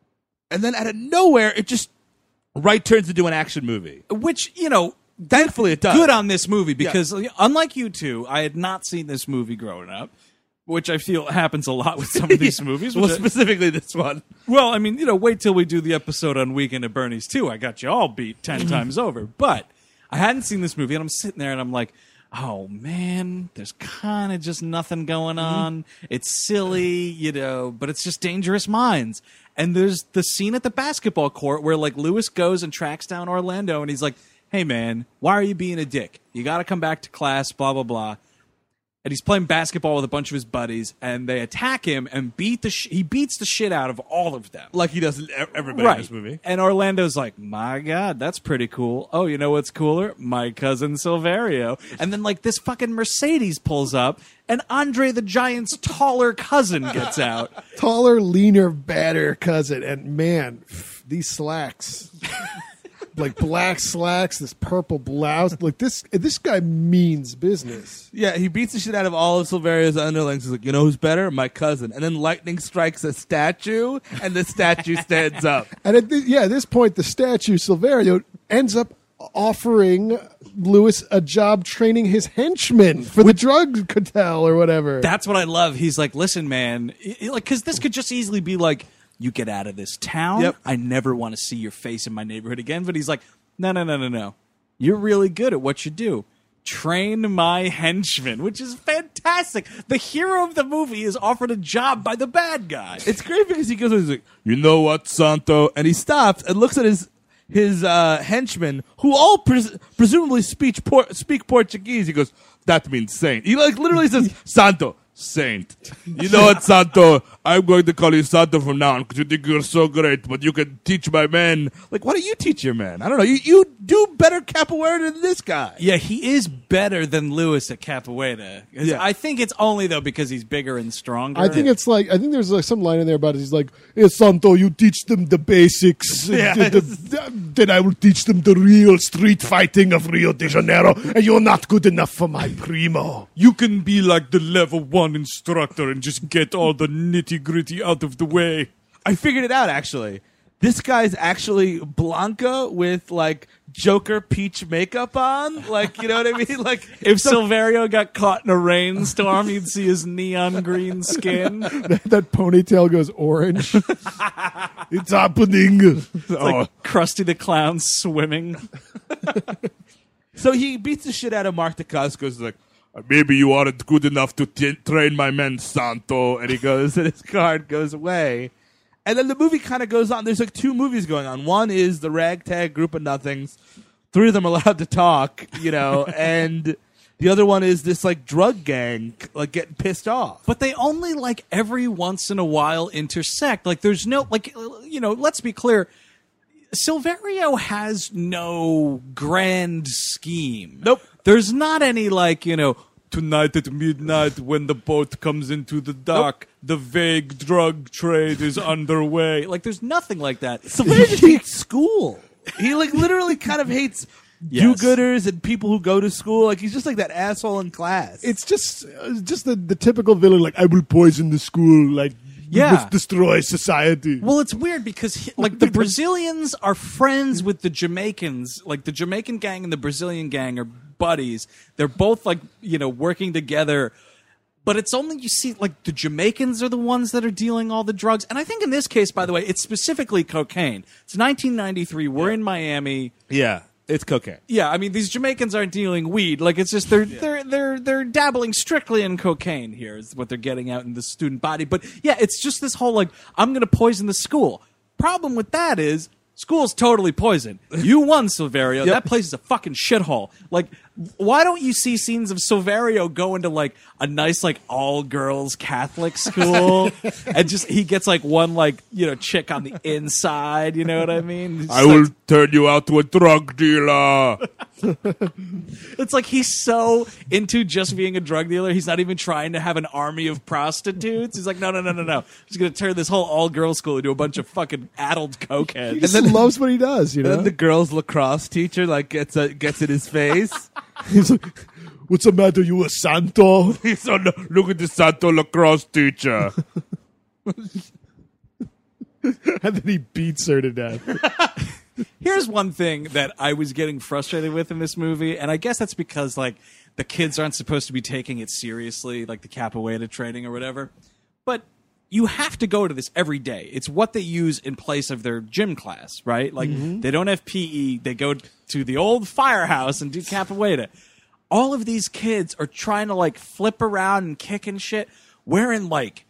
And then out of nowhere, it just turns into an action movie. Which, you know, thankfully it does. Good on this movie because unlike you two, I had not seen this movie growing up. Which I feel happens a lot with some of these movies. Well, specifically this one. Well, I mean, you know, wait till we do the episode on Weekend at Bernie's 2. I got you all beat 10 times over. But I hadn't seen this movie, and I'm sitting there, and I'm like, oh, man, there's kind of just nothing going on. It's silly, you know, but it's just Dangerous Minds. And there's the scene at the basketball court where, like, Lewis goes and tracks down Orlando, and he's like, hey, man, why are you being a dick? You got to come back to class, blah, blah, blah. And he's playing basketball with a bunch of his buddies, and they attack him and he beats the shit out of all of them. Like he does everybody in this movie. And Orlando's like, my God, that's pretty cool. Oh, you know what's cooler? My cousin Silverio. And then, like, this fucking Mercedes pulls up, and Andre the Giant's taller cousin gets out. Taller, leaner, badder cousin. And, man, these slacks. Like black slacks, this purple blouse. Like this guy means business. Yeah, he beats the shit out of all of Silverio's underlings. He's like, you know who's better? My cousin. And then lightning strikes a statue, and the statue stands up. And at this point, the statue, Silverio, ends up offering Lewis a job training his henchmen for the drug cartel or whatever. That's what I love. He's like, listen, man, like, because this could just easily be like, you get out of this town. Yep. I never want to see your face in my neighborhood again. But he's like, no. You're really good at what you do. Train my henchmen, which is fantastic. The hero of the movie is offered a job by the bad guy. It's great because he goes, he's like, you know what, Santo? And he stops and looks at his henchmen, who all presumably speak Portuguese. He goes, that means saint. He like literally says, Santo. Saint. You know what, Santo? I'm going to call you Santo from now on because you think you're so great, but you can teach my men. Like, why don't you teach your men? I don't know. You do better capoeira than this guy. Yeah, he is better than Lewis at capoeira. Yeah. I think it's only, though, because he's bigger and stronger. I think there's like some line in there about it. He's like, hey, Santo, you teach them the basics. Yeah, then I will teach them the real street fighting of Rio de Janeiro, and you're not good enough for my primo. You can be like the level 1 instructor and just get all the nitty-gritty out of the way. I figured it out, actually. This guy's actually Blanca with, like, Joker peach makeup on. Like, you know what I mean? Like, if Silverio got caught in a rainstorm, you'd see his neon green skin. that ponytail goes orange. It's happening. It's like Krusty the Clown swimming. So he beats the shit out of Mark Dacascos. He's like, maybe you aren't good enough to train my men, Santo. And he goes, and his card goes away. And then the movie kind of goes on. There's like 2 movies going on. One is the ragtag group of nothings. 3 of them are allowed to talk, you know, and the other one is this like drug gang like getting pissed off. But they only like every once in a while intersect. Like there's no, like, you know, let's be clear. Silverio has no grand scheme. Nope. There's not any like, you know, tonight at midnight when the boat comes into the dock, the vague drug trade is underway. Like, there's nothing like that. Silverio just hates school. He, like, literally kind of hates do-gooders and people who go to school. Like, he's just like that asshole in class. It's just the typical villain, like, I will poison the school, like, Yeah. We must destroy society. Well, it's weird because like the Brazilians are friends with the Jamaicans. Like the Jamaican gang and the Brazilian gang are buddies. They're both like, working together. But it's only you see like the Jamaicans are the ones that are dealing all the drugs. And I think in this case, by the way, it's specifically cocaine. It's 1993. We're in Miami. Yeah, it's cocaine. Yeah, I mean these Jamaicans aren't dealing weed. Like it's just they're dabbling strictly in cocaine here is what they're getting out in the student body. But yeah, it's just this whole like I'm going to poison the school. Problem with that is school's totally poisoned. You won, Silverio. That place is a fucking shithole. Like, why don't you see scenes of Silverio go into like a nice like all girls Catholic school and just he gets like one like chick on the inside. You know what I mean? I will turn you out to a drug dealer. It's like he's so into just being a drug dealer. He's not even trying to have an army of prostitutes. He's like, no. He's going to turn this whole all-girls school into a bunch of fucking addled cokeheads. He just loves what he does, And then the girls' lacrosse teacher like gets in his face. He's like, what's the matter, you a Santo? He's on look at the Santo lacrosse teacher. And then he beats her to death. Here's one thing that I was getting frustrated with in this movie, and I guess that's because like the kids aren't supposed to be taking it seriously, like the capoeira training or whatever. But you have to go to this every day. It's what they use in place of their gym class, right? Like they don't have PE. They go to the old firehouse and do capoeira. All of these kids are trying to like flip around and kick and shit, wearing like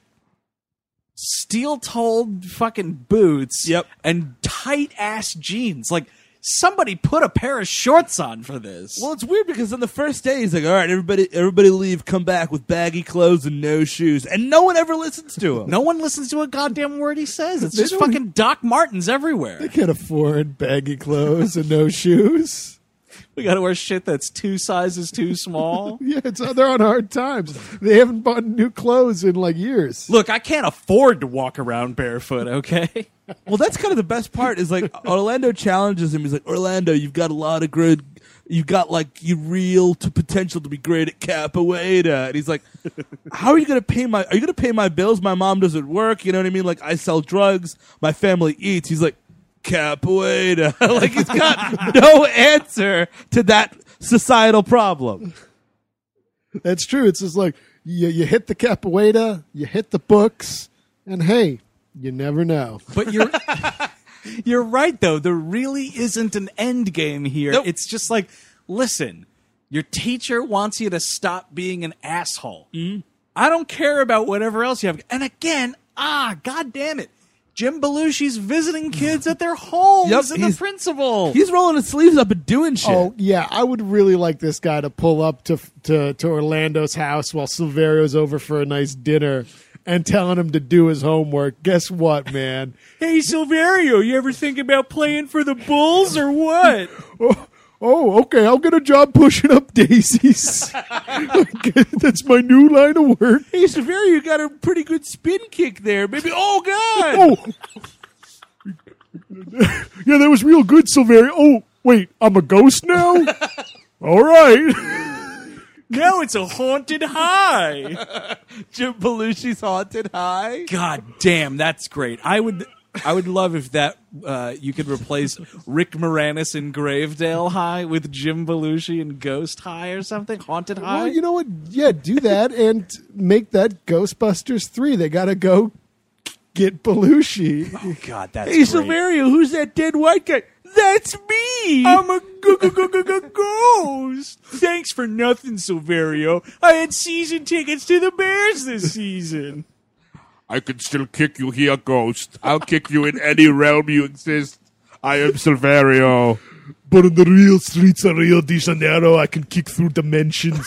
steel-toed fucking boots and tight-ass jeans. Like, somebody put a pair of shorts on for this. Well, it's weird because on the first day, he's like, all right, everybody leave, come back with baggy clothes and no shoes. And no one ever listens to him. No one listens to a goddamn word he says. It's just fucking Doc Martens everywhere. They can't afford baggy clothes and no shoes. We gotta wear shit that's 2 sizes too small. Yeah, they're on hard times. They haven't bought new clothes in like years. Look, I can't afford to walk around barefoot, okay? Well, that's kind of the best part is like Orlando challenges him. He's like, Orlando, you've got a lot of good, you've got like you real to potential to be great at capoeira. And he's like, how are you going to pay are you going to pay my bills? My mom doesn't work. You know what I mean? Like I sell drugs. My family eats. He's like, capoeira. Like he's got no answer to that societal problem. That's true. It's just like you hit the capoeira, you hit the books, and hey, you never know. But you're right though. There really isn't an end game here. Nope. It's just like, listen, your teacher wants you to stop being an asshole. I don't care about whatever else you have. And again, god damn it. Jim Belushi's visiting kids at their homes and the principal. He's rolling his sleeves up and doing shit. Oh, yeah. I would really like this guy to pull up to Orlando's house while Silverio's over for a nice dinner and telling him to do his homework. Guess what, man? Hey, Silverio, you ever think about playing for the Bulls or what? Oh, okay. I'll get a job pushing up daisies. That's my new line of work. Hey, Silverio, you got a pretty good spin kick there. Maybe. Oh, God. Yeah, that was real good, Silverio. Oh, wait. I'm a ghost now? All right. Now it's a haunted high. Jim Belushi's haunted high. God damn, that's great. I would love if that you could replace Rick Moranis in Gravedale High with Jim Belushi in Ghost High or something. Haunted High. Well, you know what? Yeah, do that and make that Ghostbusters 3. They got to go get Belushi. Oh, God, that's Hey, great. Silverio, who's that dead white guy? That's me. I'm a ghost. Thanks for nothing, Silverio. I had season tickets to the Bears this season. I can still kick you here, Ghost. I'll kick you in any realm you exist. I am Silverio. But in the real streets of Rio de Janeiro, I can kick through dimensions.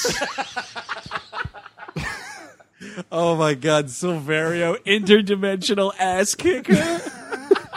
Oh, my God, Silverio, interdimensional ass kicker.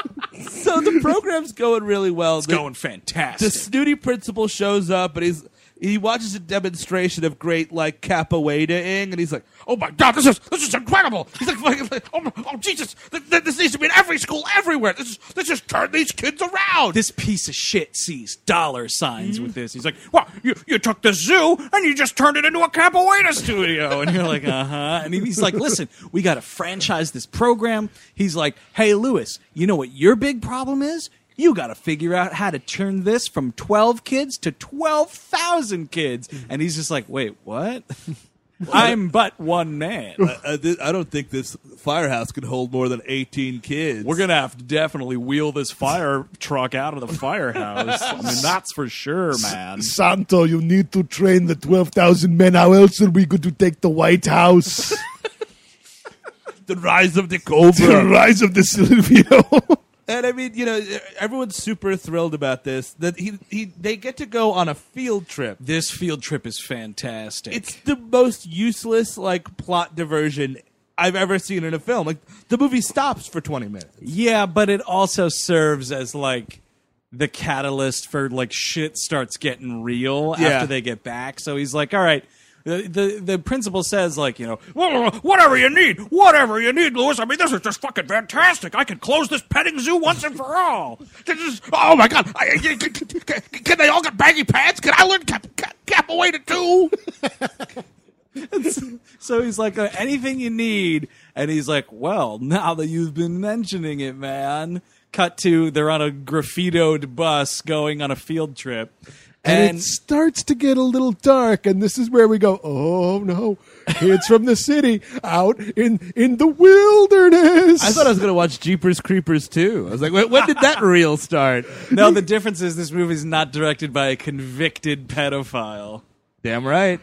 So the program's going really well. It's going fantastic. The snooty principal shows up, and he watches a demonstration of great like capoeira-ing, and he's like, "Oh my god, this is incredible!" He's like, "Oh Jesus, this needs to be in every school everywhere. Let's just turn these kids around." This piece of shit sees dollar signs with this. He's like, well, you took the zoo and you just turned it into a capoeira studio. And you're like, uh-huh. And he's like, listen, we got to franchise this program. He's like, hey, Lewis, you know what your big problem is? You got to figure out how to turn this from 12 kids to 12,000 kids. And he's just like, wait, what? I'm but one man. I don't think this firehouse could hold more than 18 kids. We're going to have to definitely wheel this fire truck out of the firehouse. I mean, that's for sure, man. Santo, you need to train the 12,000 men. How else are we going to take the White House? The rise of the Cobra. The rise of the Silvio. And I mean, everyone's super thrilled about this. That they get to go on a field trip. This field trip is fantastic. It's the most useless like plot diversion I've ever seen in a film. Like the movie stops for 20 minutes. Yeah, but it also serves as like the catalyst for like shit starts getting real after they get back. So he's like, all right. The principal says, like, well, whatever you need, Lewis. I mean, this is just fucking fantastic. I can close this petting zoo once and for all. Oh, my God. Can they all get baggy pants? Can I learn capoeira, too? So he's like, anything you need. And he's like, well, now that you've been mentioning it, man. Cut to, they're on a graffitoed bus going on a field trip. And it starts to get a little dark, and this is where we go, oh, no, kids from the city out in the wilderness. I thought I was going to watch Jeepers Creepers, too. I was like, when did that reel start? No, the difference is this movie's not directed by a convicted pedophile. Damn right.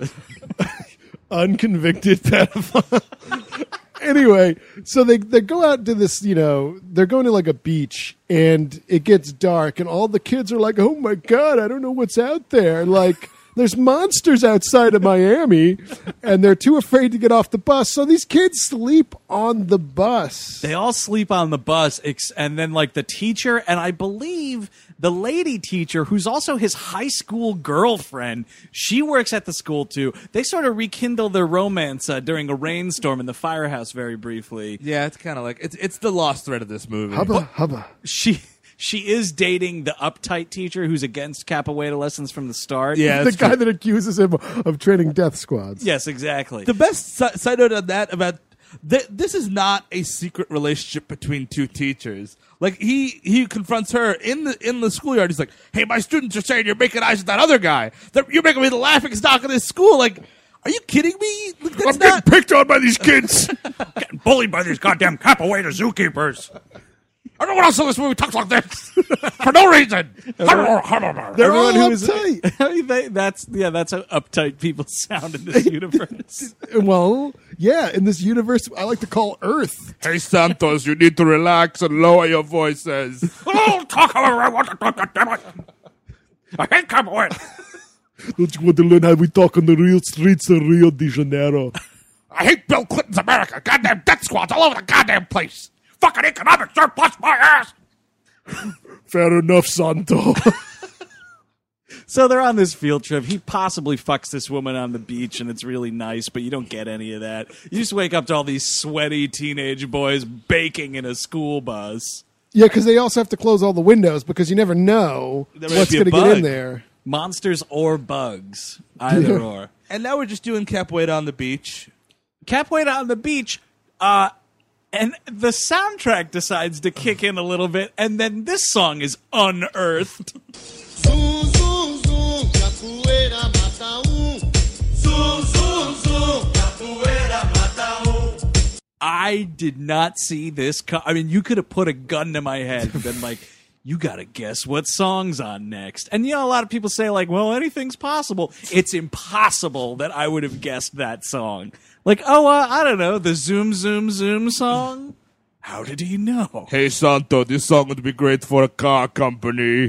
Unconvicted pedophile. Anyway, so they go out to this, they're going to like a beach, and it gets dark, and all the kids are like, oh my God, I don't know what's out there. Like, there's monsters outside of Miami, and they're too afraid to get off the bus. So these kids sleep on the bus. They all sleep on the bus, and then like the teacher, and I believe the lady teacher, who's also his high school girlfriend, she works at the school too. They sort of rekindle their romance during a rainstorm in the firehouse very briefly. Yeah, it's kind of like it's the lost thread of this movie. Hubba. She is dating the uptight teacher who's against capoeira lessons from the start. Yeah, the guy that accuses him of training death squads. Yes, exactly. The best side note on that about this is not a secret relationship between two teachers. Like he confronts her in the schoolyard. He's like, "Hey, my students are saying you're making eyes at that other guy. You're making me the laughing stock of this school." Like, are you kidding me? Like, I'm getting picked on by these kids. Getting bullied by these goddamn capoeira zookeepers. I don't know what else in this movie talks like this for no reason. They're all uptight. That's how uptight people sound in this universe. Well, yeah, in this universe, I like to call Earth. Hey, Santos, you need to relax and lower your voices. Oh, talk however I want to talk, goddammit. I hate capoeira. Don't you want to learn how we talk on the real streets of Rio de Janeiro? I hate Bill Clinton's America. Goddamn death squads all over the goddamn place. Fucking economic surplus, my ass. Fair enough, Santo. So they're on this field trip. He possibly fucks this woman on the beach, and it's really nice, but you don't get any of that. You just wake up to all these sweaty teenage boys baking in a school bus. Yeah, because they also have to close all the windows because you never know what's going to get in there. Monsters or bugs, either or. And now we're just doing capoeira on the beach. Capoeira on the beach, and the soundtrack decides to kick in a little bit, and then this song is unearthed. Zoom, zoom, zoom, capoeira mata Zoom, zoom, zoom, capoeira mata I did not see this. I mean, you could have put a gun to my head and been like, you got to guess what song's on next. And, a lot of people say, like, well, anything's possible. It's impossible that I would have guessed that song. Like, I don't know, the Zoom, Zoom, Zoom song? How did he know? Hey, Santo, this song would be great for a car company.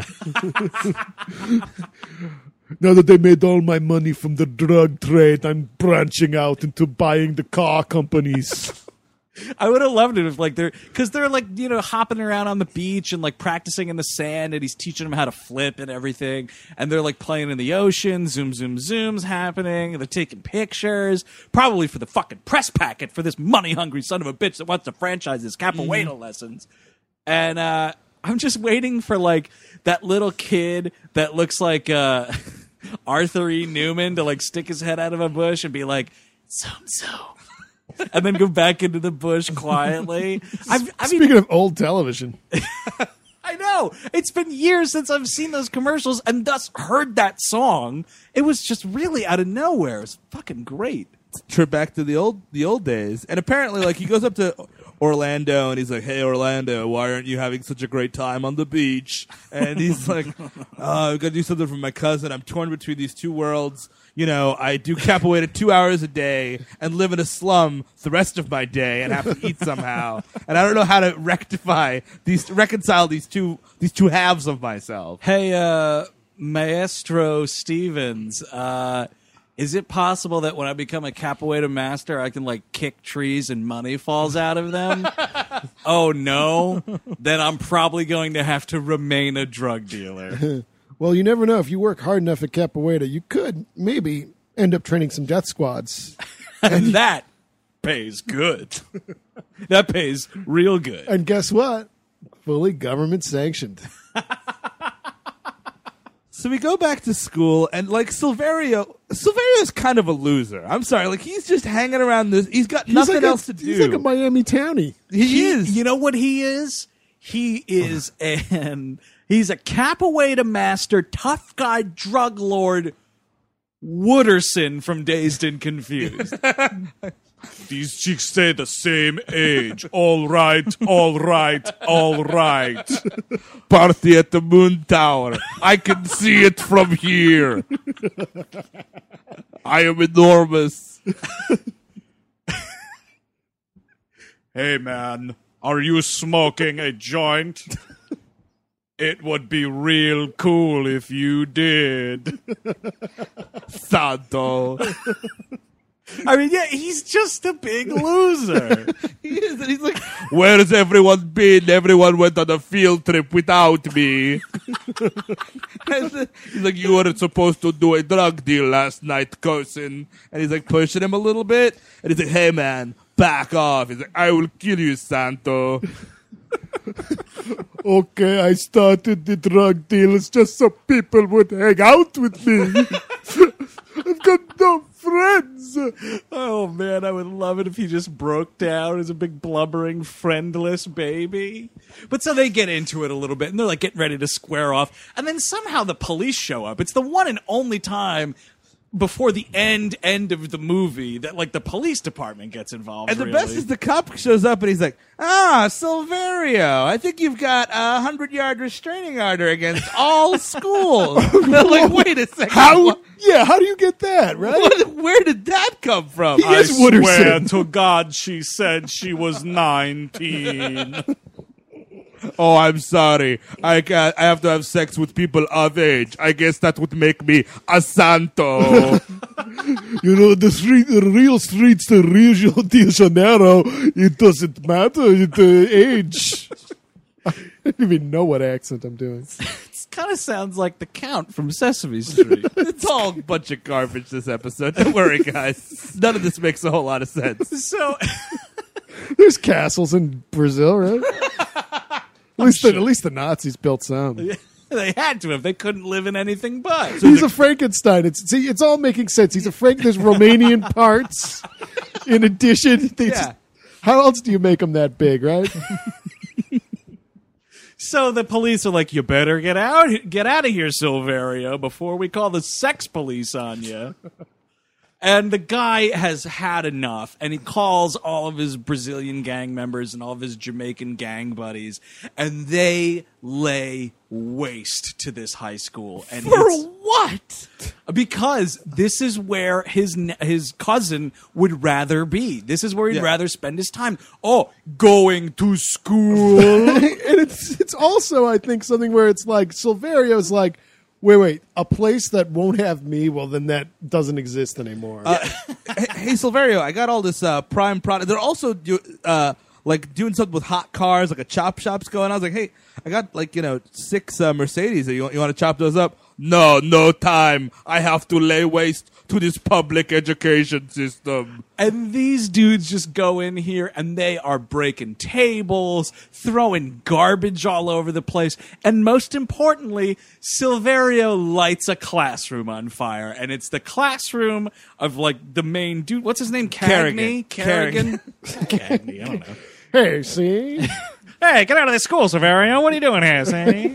Now that they made all my money from the drug trade, I'm branching out into buying the car companies. I would have loved it if like they're like, you know, hopping around on the beach and like practicing in the sand, and he's teaching them how to flip and everything, and they're like playing in the ocean, zooms happening, they're taking pictures, probably for the fucking press packet for this money hungry son of a bitch that wants to franchise his capoeira lessons. And I'm just waiting for like that little kid that looks like Arthur E. Newman to like stick his head out of a bush and be like, so. And then go back into the bush quietly. Speaking of old television. I know. It's been years since I've seen those commercials and thus heard that song. It was just really out of nowhere. It was fucking great. Trip back to the old days. And apparently, like, he goes up to Orlando and he's like, "Hey, Orlando, why aren't you having such a great time on the beach?" And he's like, "I've got to do something for my cousin. I'm torn between these two worlds. You know, I do capoeira 2 hours a day and live in a slum the rest of my day and have to eat somehow. And I don't know how to reconcile these two halves of myself." Hey, Maestro Stevens, is it possible that when I become a capoeira master, I can like kick trees and money falls out of them? Oh no, then I'm probably going to have to remain a drug dealer. Well, you never know. If you work hard enough at capoeira, you could maybe end up training some death squads. And that pays good. That pays real good. And guess what? Fully government sanctioned. So we go back to school, and like Silverio's kind of a loser. I'm sorry, like he's just hanging around this. He's got nothing else to do. He's like a Miami townie. He is. You know what he is? He is he's a capoeira master, tough guy, drug lord, Wooderson from Dazed and Confused. These chicks stay the same age. All right. Party at the Moon Tower. I can see it from here. I am enormous. Hey, man, are you smoking a joint? It would be real cool if you did. Santo. I mean, yeah, he's just a big loser. He is, and he's like, "Where's everyone been? Everyone went on a field trip without me." And he's like, "You weren't supposed to do a drug deal last night, cousin." And he's like pushing him a little bit. And he's like, "Hey, man, back off." He's like, "I will kill you, Santo." Okay, I started the drug deals just so people would hang out with me. I've got no friends. Oh, man, I would love it if he just broke down as a big blubbering, friendless baby. But so they get into it a little bit, and they're like getting ready to square off. And then somehow the police show up. It's the one and only time before the end of the movie that like the police department gets involved. And the best is the cop shows up and he's like, Silverio, I think you've got a 100-yard restraining order against all schools. They're like, wait a second. How do you get that, right? Where did that come from? I swear to God she said she was 19. Oh, I'm sorry. I have to have sex with people of age. I guess that would make me a santo. You know, the real streets, the Rio de Janeiro, it doesn't matter the age. I don't even know what accent I'm doing. It kind of sounds like the Count from Sesame Street. It's all a bunch of garbage this episode. Don't worry, guys. None of this makes a whole lot of sense. So there's castles in Brazil, right? At least the Nazis built some. they had to have. They couldn't live in anything but. He's a Frankenstein. It's all making sense. He's a There's Romanian parts. In addition, how else do you make him that big, right? So the police are like, "You better get out of here, Silverio, before we call the sex police on you." And the guy has had enough, and he calls all of his Brazilian gang members and all of his Jamaican gang buddies, and they lay waste to this high school. And for what? Because this is where his cousin would rather be. This is where he'd rather spend his time. Oh, going to school. And it's also, I think, something where it's like Silverio's like, Wait. A place that won't have me, well, then that doesn't exist anymore. Hey, Silverio, I got all this Prime product. They're also doing something with hot cars, like a chop shop's going on. I was like, hey, I got 6 Mercedes. You want to chop those up? No time. I have to lay waste to this public education system. And these dudes just go in here and they are breaking tables, throwing garbage all over the place. And most importantly, Silverio lights a classroom on fire. And it's the classroom of the main dude. What's his name? Kerrigan? Cagney, I don't know. Hey, see? Hey, get out of the school, Silverio. What are you doing here, see?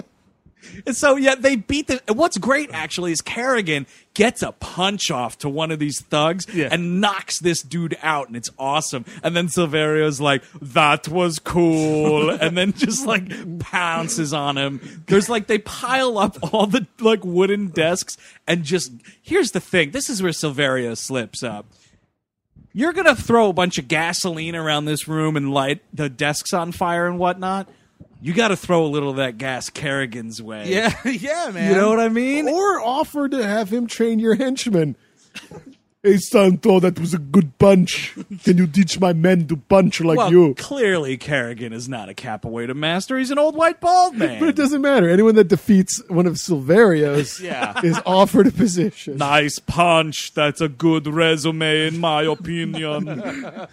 And so, yeah, they beat the... What's great, actually, is Kerrigan gets a punch-off to one of these thugs and knocks this dude out, and it's awesome. And then Silverio's like, that was cool, and then just, pounces on him. There's, they pile up all the, wooden desks, and just... Here's the thing. This is where Silverio slips up. You're going to throw a bunch of gasoline around this room and light the desks on fire and whatnot. You got to throw a little of that gas Kerrigan's way. Yeah, man. You know what I mean? Or offer to have him train your henchmen. Hey, Santo, that was a good punch. Can you teach my men to punch like you? Clearly Kerrigan is not a capoeira master. He's an old white bald man. But it doesn't matter. Anyone that defeats one of Silverio's is offered a position. Nice punch. That's a good resume, in my opinion.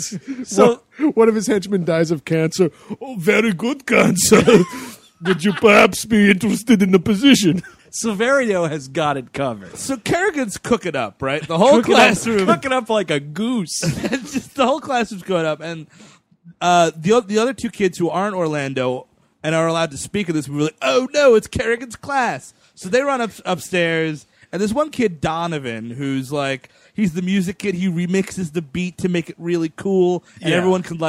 So one of his henchmen dies of cancer. Oh, very good cancer. Would you perhaps be interested in the position? Silverio has got it covered. So Kerrigan's cooking up, right? The whole classroom. Cooking up like a goose. Just the whole classroom's going up. And the other 2 kids who aren't Orlando and are allowed to speak of this, we're like, oh, no, it's Kerrigan's class. So they run upstairs. And there's one kid, Donovan, who's he's the music kid. He remixes the beat to make it really cool, and everyone can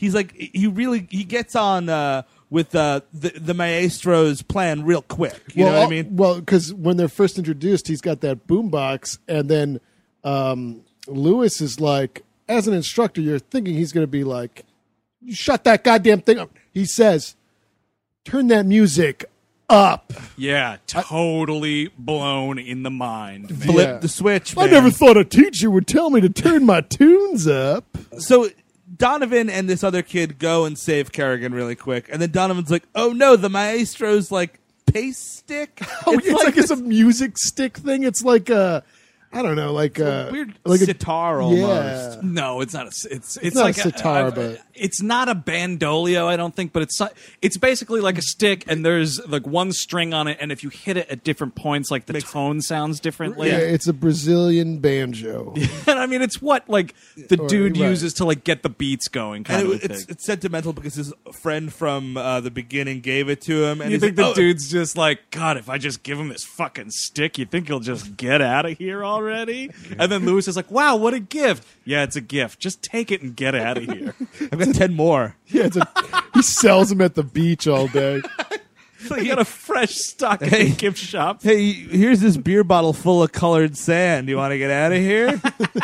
he gets on with the maestro's plan real quick. You know what I mean? Well, because when they're first introduced, he's got that boombox, and then Lewis is like, as an instructor, you're thinking he's going to be like, shut that goddamn thing up. He says, turn that music up. Yeah, totally blown in the mind. Man. Flip the switch, man. I never thought a teacher would tell me to turn my tunes up. So Donovan and this other kid go and save Kerrigan really quick, and then Donovan's like, oh no, the maestro's pace stick? It's a music stick thing. It's like a... I don't know, weird sitar almost. No, it's not. It's not like a sitar, but it's not a bandolio, I don't think. But it's basically like a stick, and there's one string on it, and if you hit it at different points, the tone sounds differently. Yeah, it's a Brazilian banjo. And I mean, it's what the dude uses to get the beats going. It's sentimental because his friend from the beginning gave it to him, and you think the dude's just God, if I just give him this fucking stick, you think he'll just get out of here already? And then Lewis is like, wow, what a gift. Yeah, it's a gift. Just take it and get out of here. I've got 10 more. Yeah, he sells them at the beach all day. So you got a fresh stock at the gift shop. Hey, here's this beer bottle full of colored sand. You want to get out of here?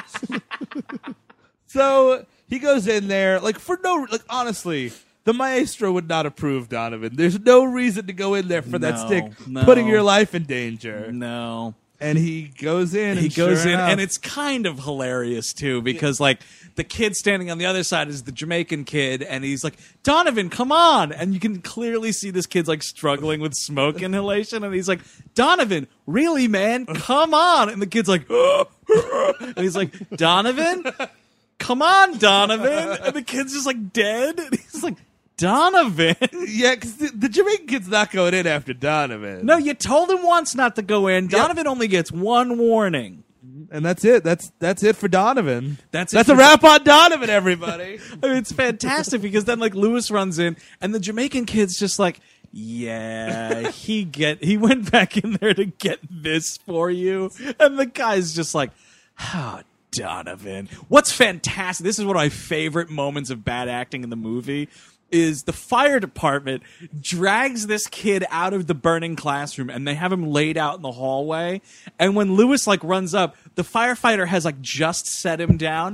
So he goes in there, honestly, the maestro would not approve, Donovan. There's no reason to go in there for that stick, putting your life in danger. No. And he goes in. And it's kind of hilarious too, because the kid standing on the other side is the Jamaican kid, and he's like, Donovan, come on! And you can clearly see this kid's struggling with smoke inhalation, and he's like, Donovan, really, man, come on! And the kid's like, and he's like, Donovan, come on, Donovan! And the kid's just dead, and he's like, Donovan? Yeah, because the Jamaican kid's not going in after Donovan. No, you told him once not to go in. Donovan only gets one warning. And that's it. That's it for Donovan. That's a wrap on Donovan, everybody. I mean, it's fantastic because then Lewis runs in and the Jamaican kid's just yeah, he went back in there to get this for you. And the guy's just oh, Donovan. What's fantastic, this is one of my favorite moments of bad acting in the movie, is the fire department drags this kid out of the burning classroom and they have him laid out in the hallway. And when Lewis runs up, the firefighter has just set him down.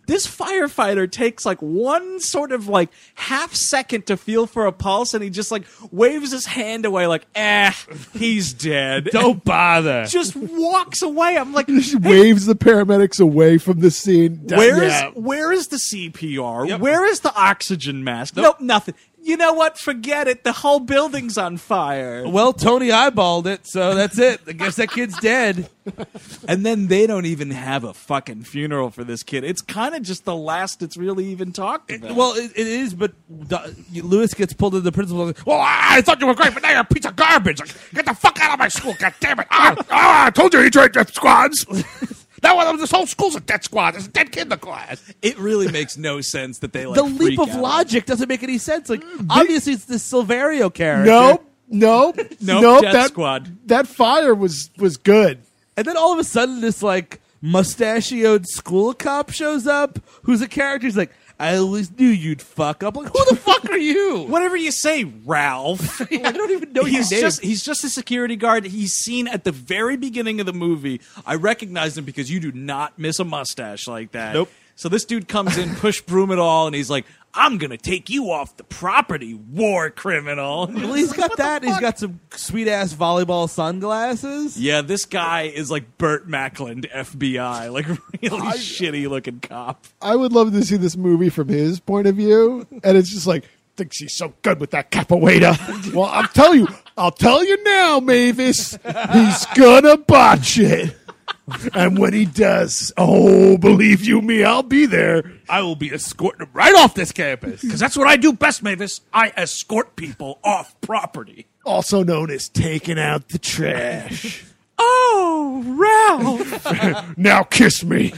this firefighter takes like one sort of like half second to feel for a pulse, and he just like waves his hand away like, he's dead. Don't bother. Just walks away. I'm like, She waves the paramedics away from the scene. where is the CPR? Yep. Where is the oxygen mask? Nope, nothing. You know what? Forget it. The whole building's on fire. Well, Tony eyeballed it, so that's it. I guess that kid's dead. And then they don't even have a fucking funeral for this kid. It's kind of just the last it's really even talked about. Well, it is, but Lewis gets pulled into the principal. Like, well, I thought you were great, but now you're a piece of garbage. Like, get the fuck out of my school, goddammit. I told you he joined death squads. Now this whole school's a death squad. There's a dead kid in the class. It really makes no sense that they like The leap freak of out. logic doesn't make any sense. Like, obviously, it's the Silverio character. Nope. Death Squad. That fire was good. And then all of a sudden, this like mustachioed school cop shows up, who's a character. He's like, I always knew you'd fuck up. Like, who the fuck are you? Whatever you say, Ralph. I don't even know your name. He's just a security guard. He's seen at the very beginning of the movie. I recognized him because you do not miss a mustache like that. Nope. So this dude comes in, push broom it all, and he's like, I'm going to take you off the property, war criminal. Well, he's got that. He's got some sweet ass volleyball sunglasses. Yeah, this guy is like Burt Macklin, FBI, like really shitty looking cop. I would love to see this movie from his point of view, and it's just like, thinks he's so good with that capoeira. Well, I'll tell you now, Mavis, he's gonna botch it. And when he does, believe you me, I'll be there. I will be escorting him right off this campus. Because that's what I do best, Mavis. I escort people off property. Also known as taking out the trash. Oh, Ralph. Now kiss me.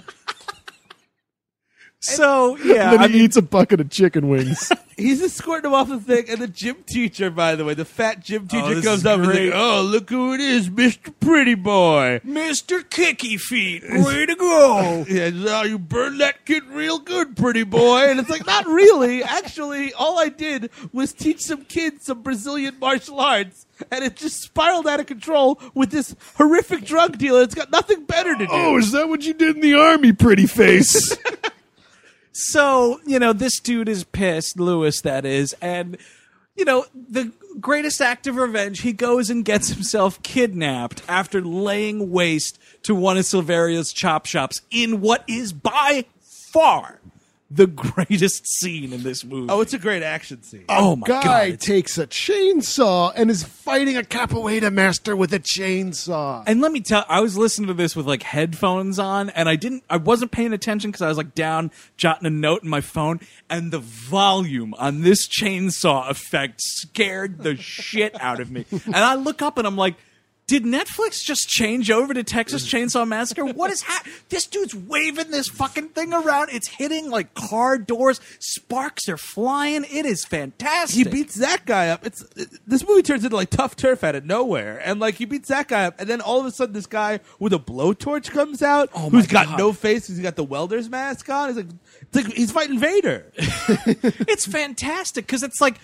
So, yeah. And then he eats a bucket of chicken wings. He's escorting him off the thing, and the gym teacher, by the way, the fat gym teacher this comes is up and great. is like, oh, look who it is, Mr. Pretty Boy. Mr. Kicky Feet, way to go. Yeah, oh, you burned that kid real good, pretty boy. And it's like, not really. Actually, all I did was teach some kids some Brazilian martial arts, and it just spiraled out of control with this horrific drug dealer. It's got nothing better to do. Oh, is that what you did in the army, pretty face? So, this dude is pissed, Lewis, that is, and, the greatest act of revenge, he goes and gets himself kidnapped after laying waste to one of Silverio's chop shops in what is by far the greatest scene in this movie. Oh, it's a great action scene. Oh my Guy God. takes a chainsaw and is fighting a capoeira master with a chainsaw. And let me tell, I was listening to this with like headphones on, and I wasn't paying attention because I was like down jotting a note in my phone, and the volume on this chainsaw effect scared the shit out of me. And I look up and I'm like, did Netflix just change over to Texas Chainsaw Massacre? What is happening? This dude's waving this fucking thing around. It's hitting like car doors. Sparks are flying. It is fantastic. He beats that guy up. This movie turns into like Tough Turf out of nowhere, and like he beats that guy up, and then all of a sudden this guy with a blowtorch comes out, who's got God. no face, he's got the welder's mask on. It's like he's fighting Vader. It's fantastic because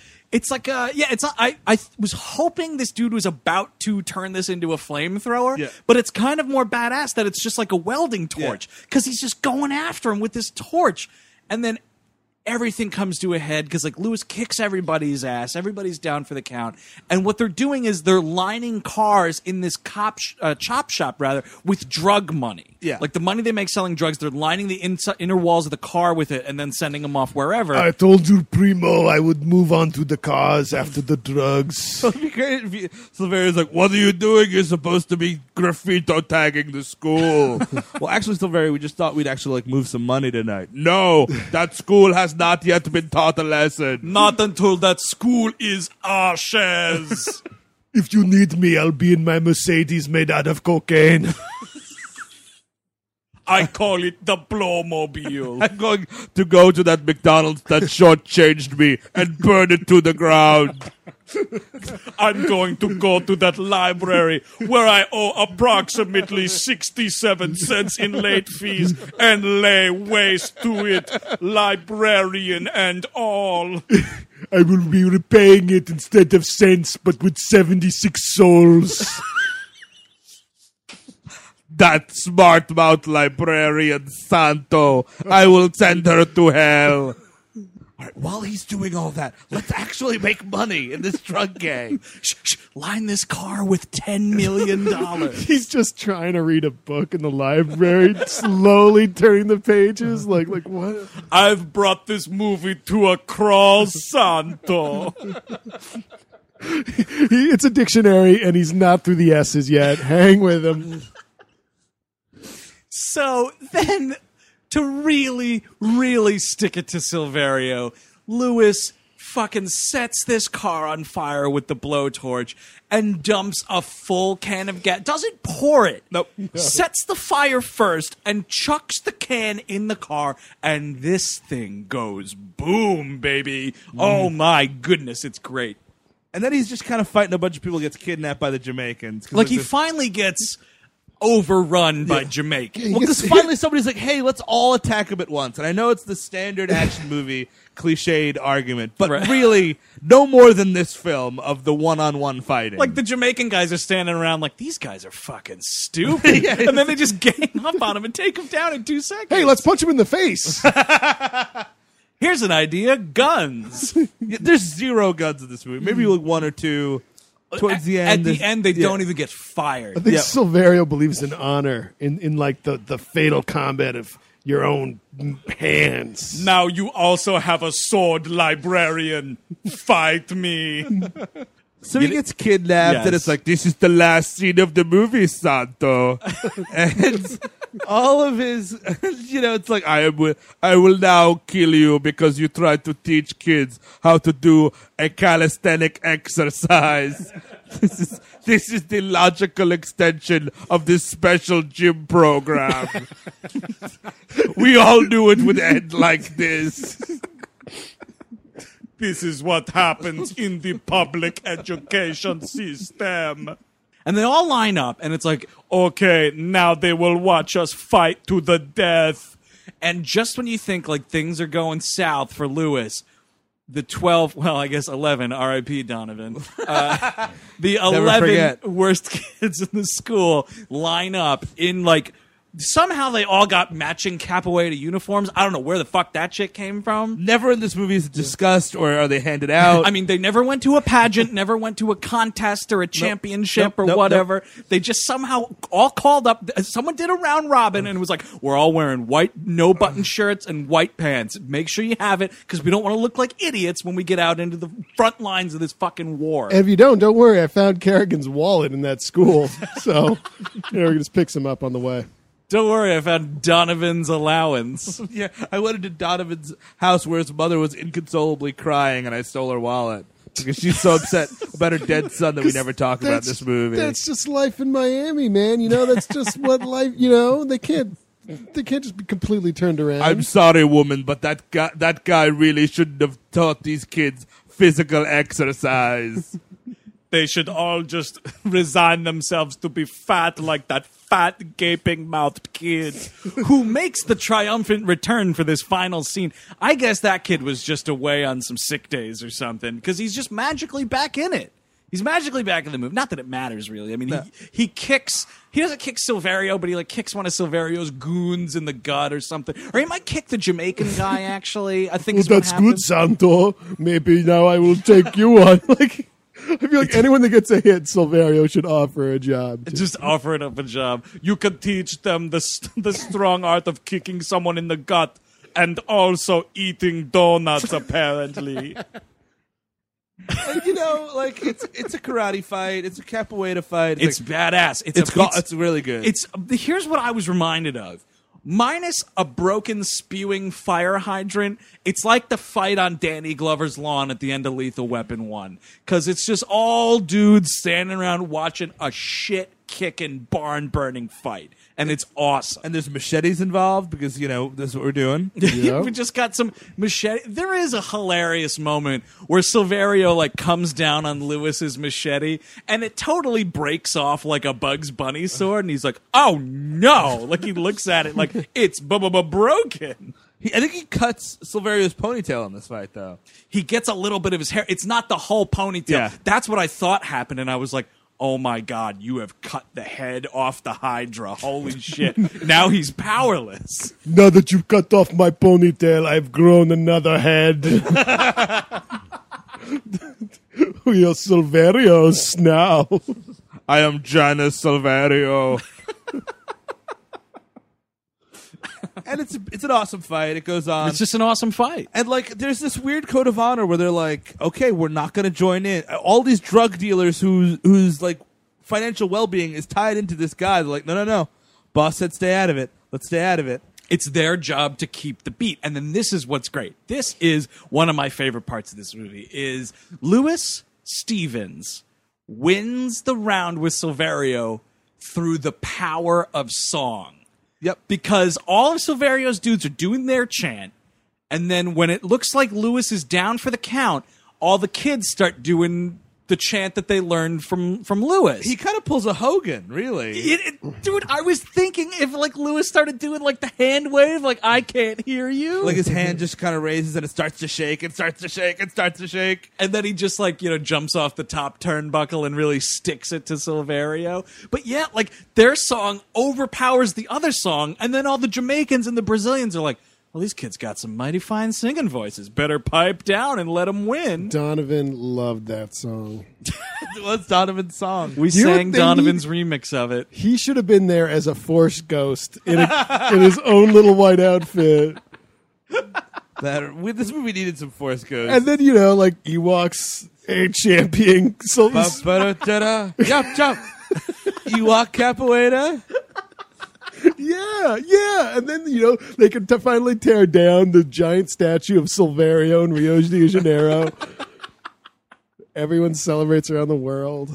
I was hoping this dude was about to turn this into a flamethrower, Yeah. but it's kind of more badass that it's just like a welding torch because he's just going after him with this torch, and then everything comes to a head because like Lewis kicks everybody's ass, everybody's down for the count, and what they're doing is they're lining cars in this chop shop rather with drug money. Yeah. Like the money they make selling drugs, they're lining the inner walls of the car with it and then sending them off wherever. I told you, Primo, I would move on to the cars after the drugs. It'd be great if Silverio's like, what are you doing? You're supposed to be graffito tagging the school. Well, actually, Silverio, we just thought we'd actually like move some money tonight. No, that school has not yet been taught a lesson. Not until that school is ashes. If you need me, I'll be in my Mercedes made out of cocaine. I call it the Blowmobile. I'm going to go to that McDonald's that shortchanged me and burn it to the ground. I'm going to go to that library where I owe approximately 67 cents in late fees and lay waste to it, librarian and all. I will be repaying it instead of cents, but with 76 souls. That smart mouth librarian Santo. I will send her to hell. All right, while he's doing all that, let's actually make money in this drug gang. Line this car with $10 million. He's just trying to read a book in the library, slowly turning the pages. Like what? I've brought this movie to a crawl, Santo. It's a dictionary, and he's not through the S's yet. Hang with him. So then, to really, really stick it to Silverio, Lewis fucking sets this car on fire with the blowtorch and dumps a full can of gas. Doesn't pour it. Nope. Sets the fire first and chucks the can in the car, and this thing goes boom, baby. Oh my goodness, it's great. And then he's just kind of fighting a bunch of people, gets kidnapped by the Jamaicans. Like he finally gets overrun by Jamaica. Well, because finally somebody's like, hey, let's all attack him at once. And I know it's the standard action movie cliched argument, but really, no more than this film of the one-on-one fighting. Like, the Jamaican guys are standing around like, these guys are fucking stupid. And then they just gang up on him and take him down in 2 seconds. Hey, let's punch him in the face. Here's an idea, guns. There's 0 guns in this movie. Maybe like 1 or 2 towards the end. At the end, they don't even get fired. I think Silverio believes in honor in like the fatal combat of your own hands. Now you also have a sword, librarian. Fight me. So he gets kidnapped, and it's like, this is the last scene of the movie, Santo. And all of his, it's like, I will now kill you because you tried to teach kids how to do a calisthenic exercise. This is the logical extension of this special gym program. We all knew it would end like this. This is what happens in the public education system. And they all line up, and it's like, okay, now they will watch us fight to the death. And just when you think like things are going south for Lewis, the 11, R.I.P. Donovan, the 11 worst kids in the school line up in like, somehow they all got matching capoeira uniforms. I don't know where the fuck that shit came from. Never in this movie is it discussed, or are they handed out? I mean, they never went to a pageant, never went to a contest or a championship or whatever. They just somehow all called up. Someone did a round robin and it was like, we're all wearing white no-button shirts and white pants. Make sure you have it because we don't want to look like idiots when we get out into the front lines of this fucking war. And if you don't worry. I found Kerrigan's wallet in that school. So we just picks him up on the way. Don't worry, I found Donovan's allowance. Yeah, I went into Donovan's house where his mother was inconsolably crying, and I stole her wallet because she's so upset about her dead son that we never talk about in this movie. That's just life in Miami, man. That's just what life. They can't just be completely turned around. I'm sorry, woman, but that guy really shouldn't have taught these kids physical exercise. They should all just resign themselves to be fat like that fat, gaping-mouthed kid who makes the triumphant return for this final scene. I guess that kid was just away on some sick days or something because he's just magically back in it. He's magically back in the movie. Not that it matters, really. I mean, he kicks... He doesn't kick Silverio, but he kicks one of Silverio's goons in the gut or something. Or he might kick the Jamaican guy, actually. I think that's good, Santo. Maybe now I will take you on. I feel like anyone that gets a hit, Silverio should offer a job. Just offer it up a job. You could teach them the strong art of kicking someone in the gut and also eating donuts, apparently. It's a karate fight. It's a capoeira fight. It's badass. It's really good. Here's what I was reminded of. Minus a broken spewing fire hydrant, it's like the fight on Danny Glover's lawn at the end of Lethal Weapon 1. Because it's just all dudes standing around watching a shit-kicking, barn-burning fight. And it's awesome. And there's machetes involved because, that's what we're doing. We just got some machete. There is a hilarious moment where Silverio, comes down on Lewis's machete and it totally breaks off like a Bugs Bunny sword. And he's like, oh, no. He looks at it like it's broken. I think he cuts Silverio's ponytail in this fight, though. He gets a little bit of his hair. It's not the whole ponytail. Yeah. That's what I thought happened. And I was like, oh my God, you have cut the head off the Hydra. Holy shit. Now he's powerless. Now that you've cut off my ponytail, I've grown another head. We are Silverios now. I am Janus Silverio. And it's an awesome fight. It goes on. It's just an awesome fight. And, like, there's this weird code of honor where they're like, okay, we're not going to join in. All these drug dealers whose like, financial well-being is tied into this guy. They're like, no. Boss said stay out of it. Let's stay out of it. It's their job to keep the beat. And then this is what's great. This is one of my favorite parts of this movie is Lewis Stevens wins the round with Silverio through the power of song. Yep. Because all of Silverio's dudes are doing their chant, and then when it looks like Lewis is down for the count, all the kids start doing the chant that they learned from Lewis. He kind of pulls a Hogan, really. Dude, I was thinking if like Lewis started doing like the hand wave, like I can't hear you. Like his hand just kind of raises and it starts to shake, and starts to shake, and starts to shake. And then he just like, jumps off the top turnbuckle and really sticks it to Silverio. But yeah, like their song overpowers the other song, and then all the Jamaicans and the Brazilians are like, well, these kids got some mighty fine singing voices. Better pipe down and let them win. Donovan loved that song. What's Donovan's song? We You know sang what they Donovan's remix of it. He should have been there as a Force ghost in his own little white outfit. This movie needed some Force Ghosts. And then, like Ewoks, a champion. So Yup, jump. Ewok Capoeira. Yeah. And then, they can finally tear down the giant statue of Silverio in Rio de Janeiro. Everyone celebrates around the world.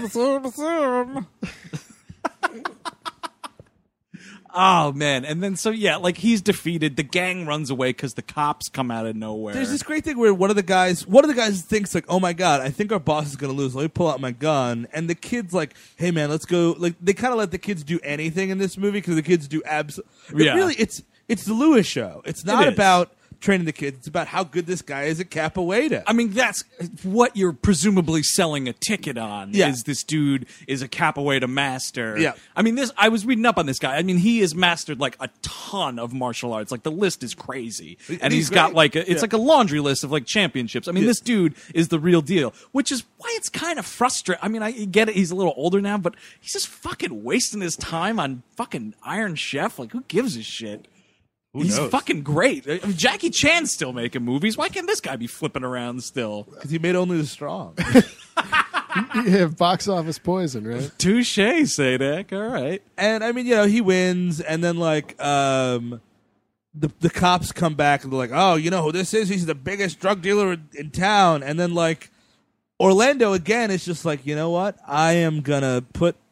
Oh, man. And then, like he's defeated. The gang runs away because the cops come out of nowhere. There's this great thing where one of the guys thinks like, oh my God, I think our boss is going to lose. Let me pull out my gun. And the kid's like, hey man, let's go. Like, they kind of let the kids do anything in this movie because the kids do Really, it's the Lewis show. It's not about training the kids. It's about how good this guy is at capoeira. I mean, that's what you're presumably selling a ticket on. Yeah. Is this dude is a capoeira master. Yeah. I mean, I was reading up on this guy. I mean, he has mastered like a ton of martial arts. Like the list is crazy. And he's got like it's like a laundry list of like championships. I mean, this dude is the real deal, which is why it's kind of frustrating. I mean, I get it. He's a little older now, but he's just fucking wasting his time on fucking Iron Chef. Like, who gives a shit? He's fucking great. I mean, Jackie Chan's still making movies. Why can't this guy be flipping around still? Because he made Only the Strong. Yeah, box office poison, right? Touche, Sadek. All right. And I mean, he wins, and then like the cops come back and they're like, oh, you know who this is? He's the biggest drug dealer in town. And then like Orlando again is just like, you know what? I'm gonna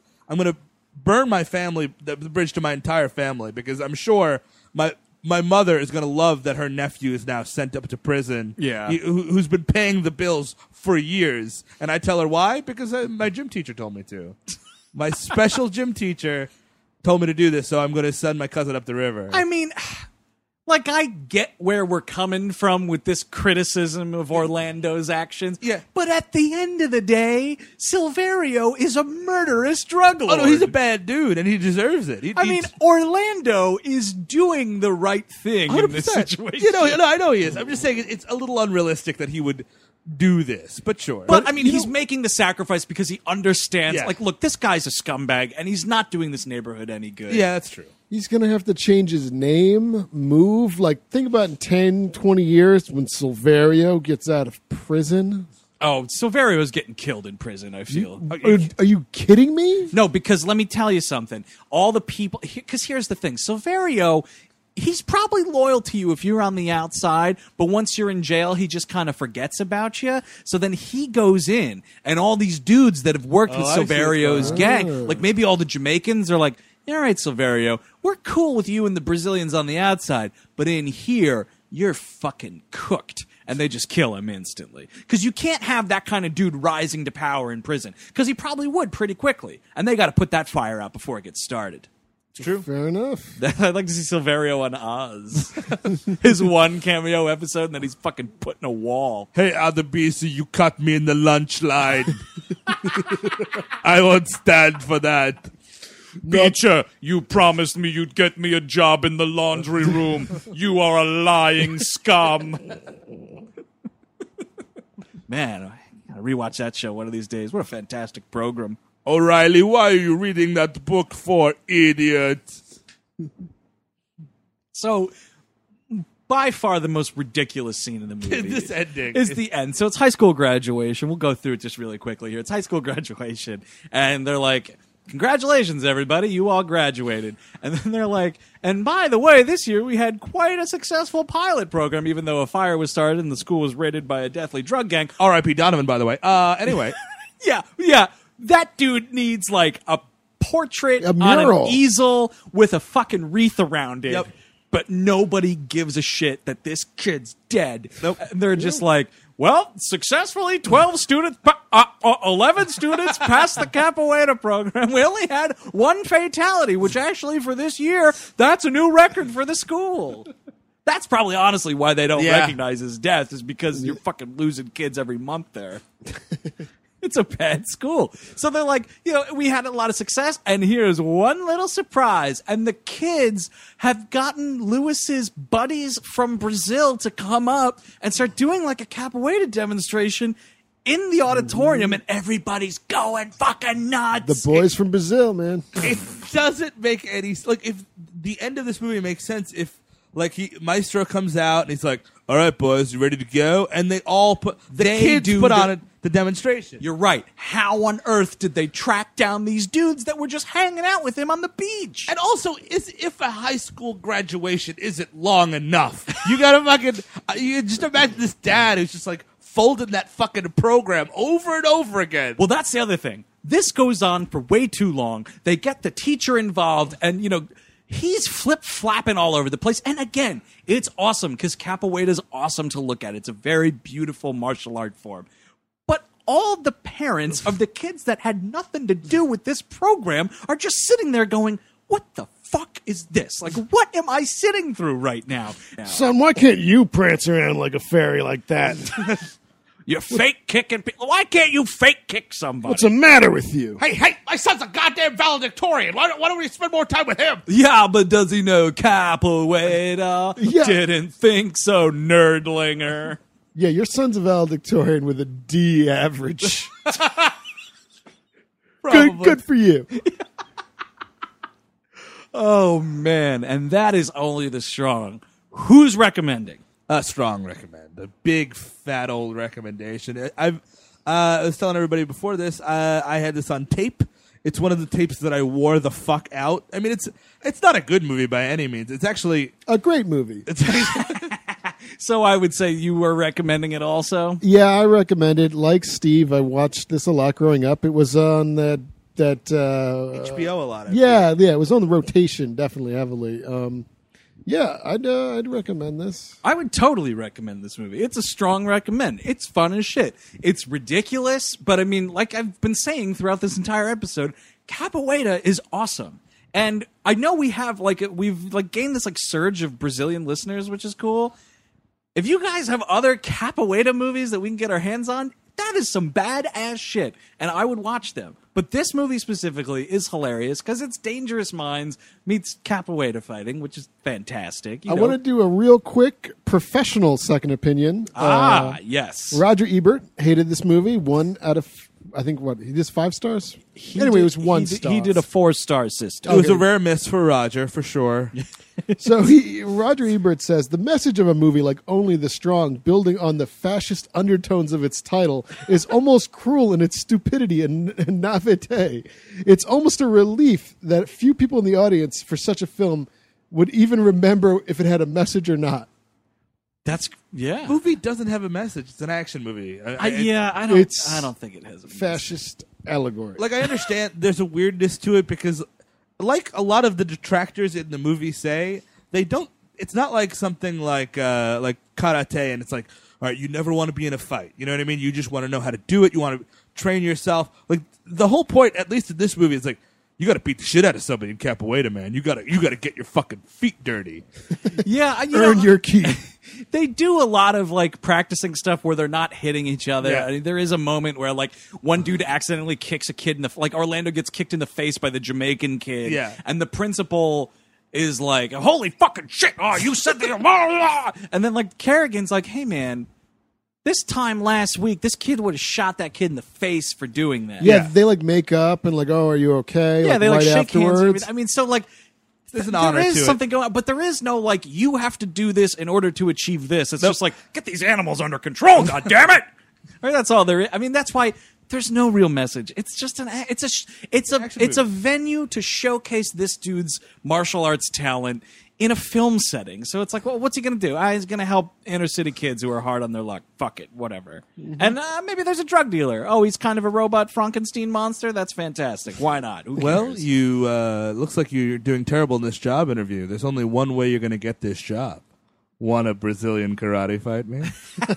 burn my family, the bridge to my entire family, because I'm sure my mother is going to love that her nephew is now sent up to prison. Yeah. Who's been paying the bills for years. And I tell her why? Because my gym teacher told me to. My special gym teacher told me to do this, so I'm going to send my cousin up the river. I mean, like, I get where we're coming from with this criticism of Orlando's actions. Yeah. But at the end of the day, Silverio is a murderous drug lord. Oh, no, he's a bad dude, and he deserves it. I mean, Orlando is doing the right thing 100%. in this situation. I know he is. I'm just saying it's a little unrealistic that he would do this, but sure. But I mean, he's making the sacrifice because he understands, Yeah. like, look, this guy's a scumbag, and he's not doing this neighborhood any good. Yeah, that's true. He's going to have to change his name, move. Like, think about in 10, 20 years when Silverio gets out of prison. Oh, Silverio's getting killed in prison, I feel. Are you kidding me? No, because let me tell you something. All the people, because here's the thing. Silverio, he's probably loyal to you if you're on the outside, but once you're in jail, he just kind of forgets about you. So then he goes in, and all these dudes that have worked with I see Silverio's what's gang, like maybe all the Jamaicans are like, all right, Silverio, we're cool with you and the Brazilians on the outside, but in here, you're fucking cooked. And they just kill him instantly. Because you can't have that kind of dude rising to power in prison. Because he probably would pretty quickly. And they got to put that fire out before it gets started. True. Fair enough. I'd like to see Silverio on Oz. His one cameo episode, and then he's fucking put in a wall. Hey, other BC, you cut me in the lunch line. I won't stand for that. Beecher, you promised me you'd get me a job in the laundry room. You are a lying scum. Man, I gotta rewatch that show one of these days. What a fantastic program. O'Reilly, why are you reading that book for, idiot? So, by far the most ridiculous scene in the movie This ending is the end. So it's high school graduation. We'll go through it just really quickly here. It's high school graduation, and they're like, congratulations, everybody, you all graduated. And then they're like, and by the way, this year we had quite a successful pilot program, even though a fire was started and the school was raided by a deathly drug gang. R.I.P. Donovan, by the way. Anyway. Yeah. That dude needs like a portrait A on mural. an easel with a fucking wreath around it. Yep. But nobody gives a shit that this kid's dead. Nope. And they're just like, well, successfully 11 students passed the Capoeira program. We only had one fatality, which actually for this year, that's a new record for the school. That's probably honestly why they don't Yeah. recognize his death, is because you're fucking losing kids every month there. It's a bad school. So they're like, we had a lot of success, and here's one little surprise. And the kids have gotten Lewis's buddies from Brazil to come up and start doing like a capoeira demonstration in the auditorium, and everybody's going fucking nuts. The boys from Brazil, man. It doesn't make any... Like, if the end of this movie makes sense if... Like, Maestro comes out, and he's like, all right, boys, you ready to go? And they all put... The They kids do put the- on the demonstration. You're right. How on earth did they track down these dudes that were just hanging out with him on the beach? And also, if a high school graduation isn't long enough, you gotta fucking... You just imagine this dad who's just, like, folding that fucking program over and over again. Well, that's the other thing. This goes on for way too long. They get the teacher involved, and, he's flip-flapping all over the place. And again, it's awesome because capoeira is awesome to look at. It's a very beautiful martial art form. But all the parents of the kids that had nothing to do with this program are just sitting there going, what the fuck is this? Like, what am I sitting through right now? Son, why can't you prance around like a fairy like that? You're fake kicking people. Why can't you fake kick somebody? What's the matter with you? Hey, my son's a goddamn valedictorian. Why don't we spend more time with him? Yeah, but does he know capoeira? Yeah. Didn't think so, nerdlinger. Yeah, your son's a valedictorian with a D average. Good for you. Oh, man. And that is only the strong. Who's recommending? A strong recommend. A big, fat, old recommendation. I was telling everybody before this, I had this on tape. It's one of the tapes that I wore the fuck out. I mean, it's not a good movie by any means. It's actually... A great movie. So I would say you were recommending it also? Yeah, I recommend it. Like Steve, I watched this a lot growing up. It was on that HBO a lot. Yeah, it was on the rotation, definitely heavily. Yeah, I'd recommend this. I would totally recommend this movie. It's a strong recommend. It's fun as shit. It's ridiculous, but I mean, like I've been saying throughout this entire episode, capoeira is awesome. And I know we've gained this surge of Brazilian listeners, which is cool. If you guys have other capoeira movies that we can get our hands on, that is some badass shit, and I would watch them. But this movie specifically is hilarious because it's Dangerous Minds meets capoeira fighting, which is fantastic. I want to do a real quick professional second opinion. Yes. Roger Ebert hated this movie. 1 out of, I think, he did 5 stars? It was 1 star. He did a 4-star system. It was a rare miss for Roger, for sure. So Roger Ebert says, the message of a movie like Only the Strong, building on the fascist undertones of its title, is almost cruel in its stupidity and naivete. It's almost a relief that few people in the audience for such a film would even remember if it had a message or not. Yeah. Movie doesn't have a message. It's an action movie. I don't think it has a Fascist allegory. Like, I understand there's a weirdness to it because, like a lot of the detractors in the movie say, they don't. It's not like something like karate, and it's like, all right, you never want to be in a fight. You know what I mean? You just want to know how to do it. You want to train yourself. Like, the whole point, at least in this movie, is like, You got to beat the shit out of somebody in capoeira, man. You got to get your fucking feet dirty. Yeah, Earn your keep. They do a lot of like practicing stuff where they're not hitting each other. Yeah. I mean, there is a moment where like one dude accidentally kicks a kid in the like Orlando gets kicked in the face by the Jamaican kid. Yeah. And the principal is like, "Holy fucking shit! Oh, you said that!" And then like Kerrigan's like, "Hey man, this time last week, this kid would have shot that kid in the face for doing that." Yeah, they like make up and like, oh, are you okay? Yeah, they like right shake afterwards. hands. And everything. I mean, so like. There's an honor There is to something going on, but there is no like you have to do this in order to achieve this. It's just like get these animals under control. God damn it! Right, that's all there is. I mean, that's why there's no real message. It's just it's a venue to showcase this dude's martial arts talent in a film setting. So it's like, well, what's he going to do? He's going to help inner city kids who are hard on their luck. Fuck it, whatever. And maybe there's a drug dealer. Oh, he's kind of a robot Frankenstein monster. That's fantastic. Why not? Who Well, cares? you looks like you're doing terrible in this job interview. There's only one way you're going to get this job. Want a Brazilian karate fight, man?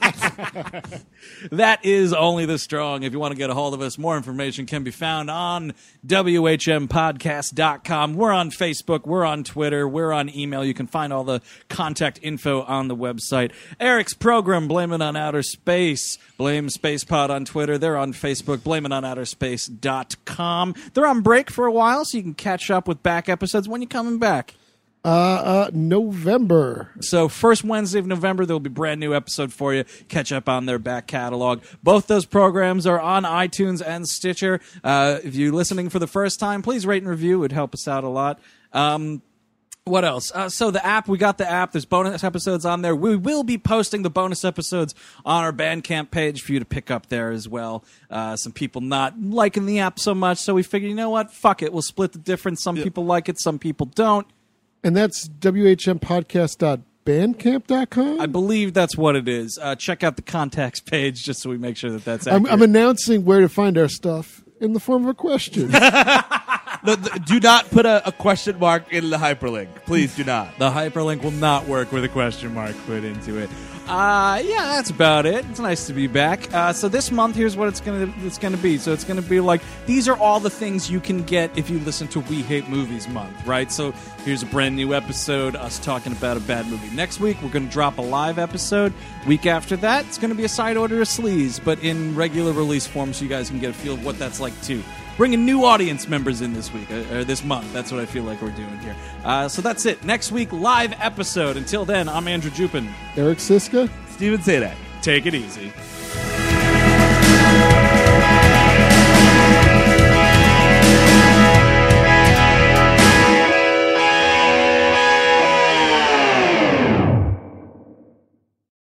That is Only the Strong. If you want to get a hold of us, more information can be found on WHMPodcast.com. We're on Facebook. We're on Twitter. We're on email. You can find all the contact info on the website. Eric's program, Blame It on Outer Space. Blame Space Pod on Twitter. They're on Facebook. BlameItOnOuterSpace.com. They're on break for a while, so you can catch up with back episodes. When you coming back? November. So first Wednesday of November, there will be a brand new episode for you. Catch up on their back catalog. Both those programs are on iTunes and Stitcher. If you're listening for the first time, please rate and review. It would help us out a lot. What else? So the app, we got the app. There's bonus episodes on there. We will be posting the bonus episodes on our Bandcamp page for you to pick up there as well. Some people not liking the app so much, so we figured, you know what? Fuck it. We'll split the difference. Some people like it, some people don't. And that's WHMpodcast.bandcamp.com? I believe that's what it is. Check out the contacts page just so we make sure that that's I'm accurate. announcing where to find our stuff in the form of a question. No, do not put a question mark in the hyperlink. Please do not. The hyperlink will not work with a question mark put into it. Yeah, that's about it. It's nice to be back. So this month, here's what it's gonna be. So it's gonna be like, these are all the things you can get if you listen to We Hate Movies month, right? So here's a brand new episode, us talking about a bad movie. Next week, we're gonna drop a live episode. Week after that, it's gonna be a side order of Sleaze, but in regular release form, so you guys can get a feel of what that's like too. Bringing new audience members in this week, or this month. That's what I feel like we're doing here. So that's it. Next week, live episode. Until then, I'm Andrew Jupin. Eric Siska? Steven Sadak. Take it easy.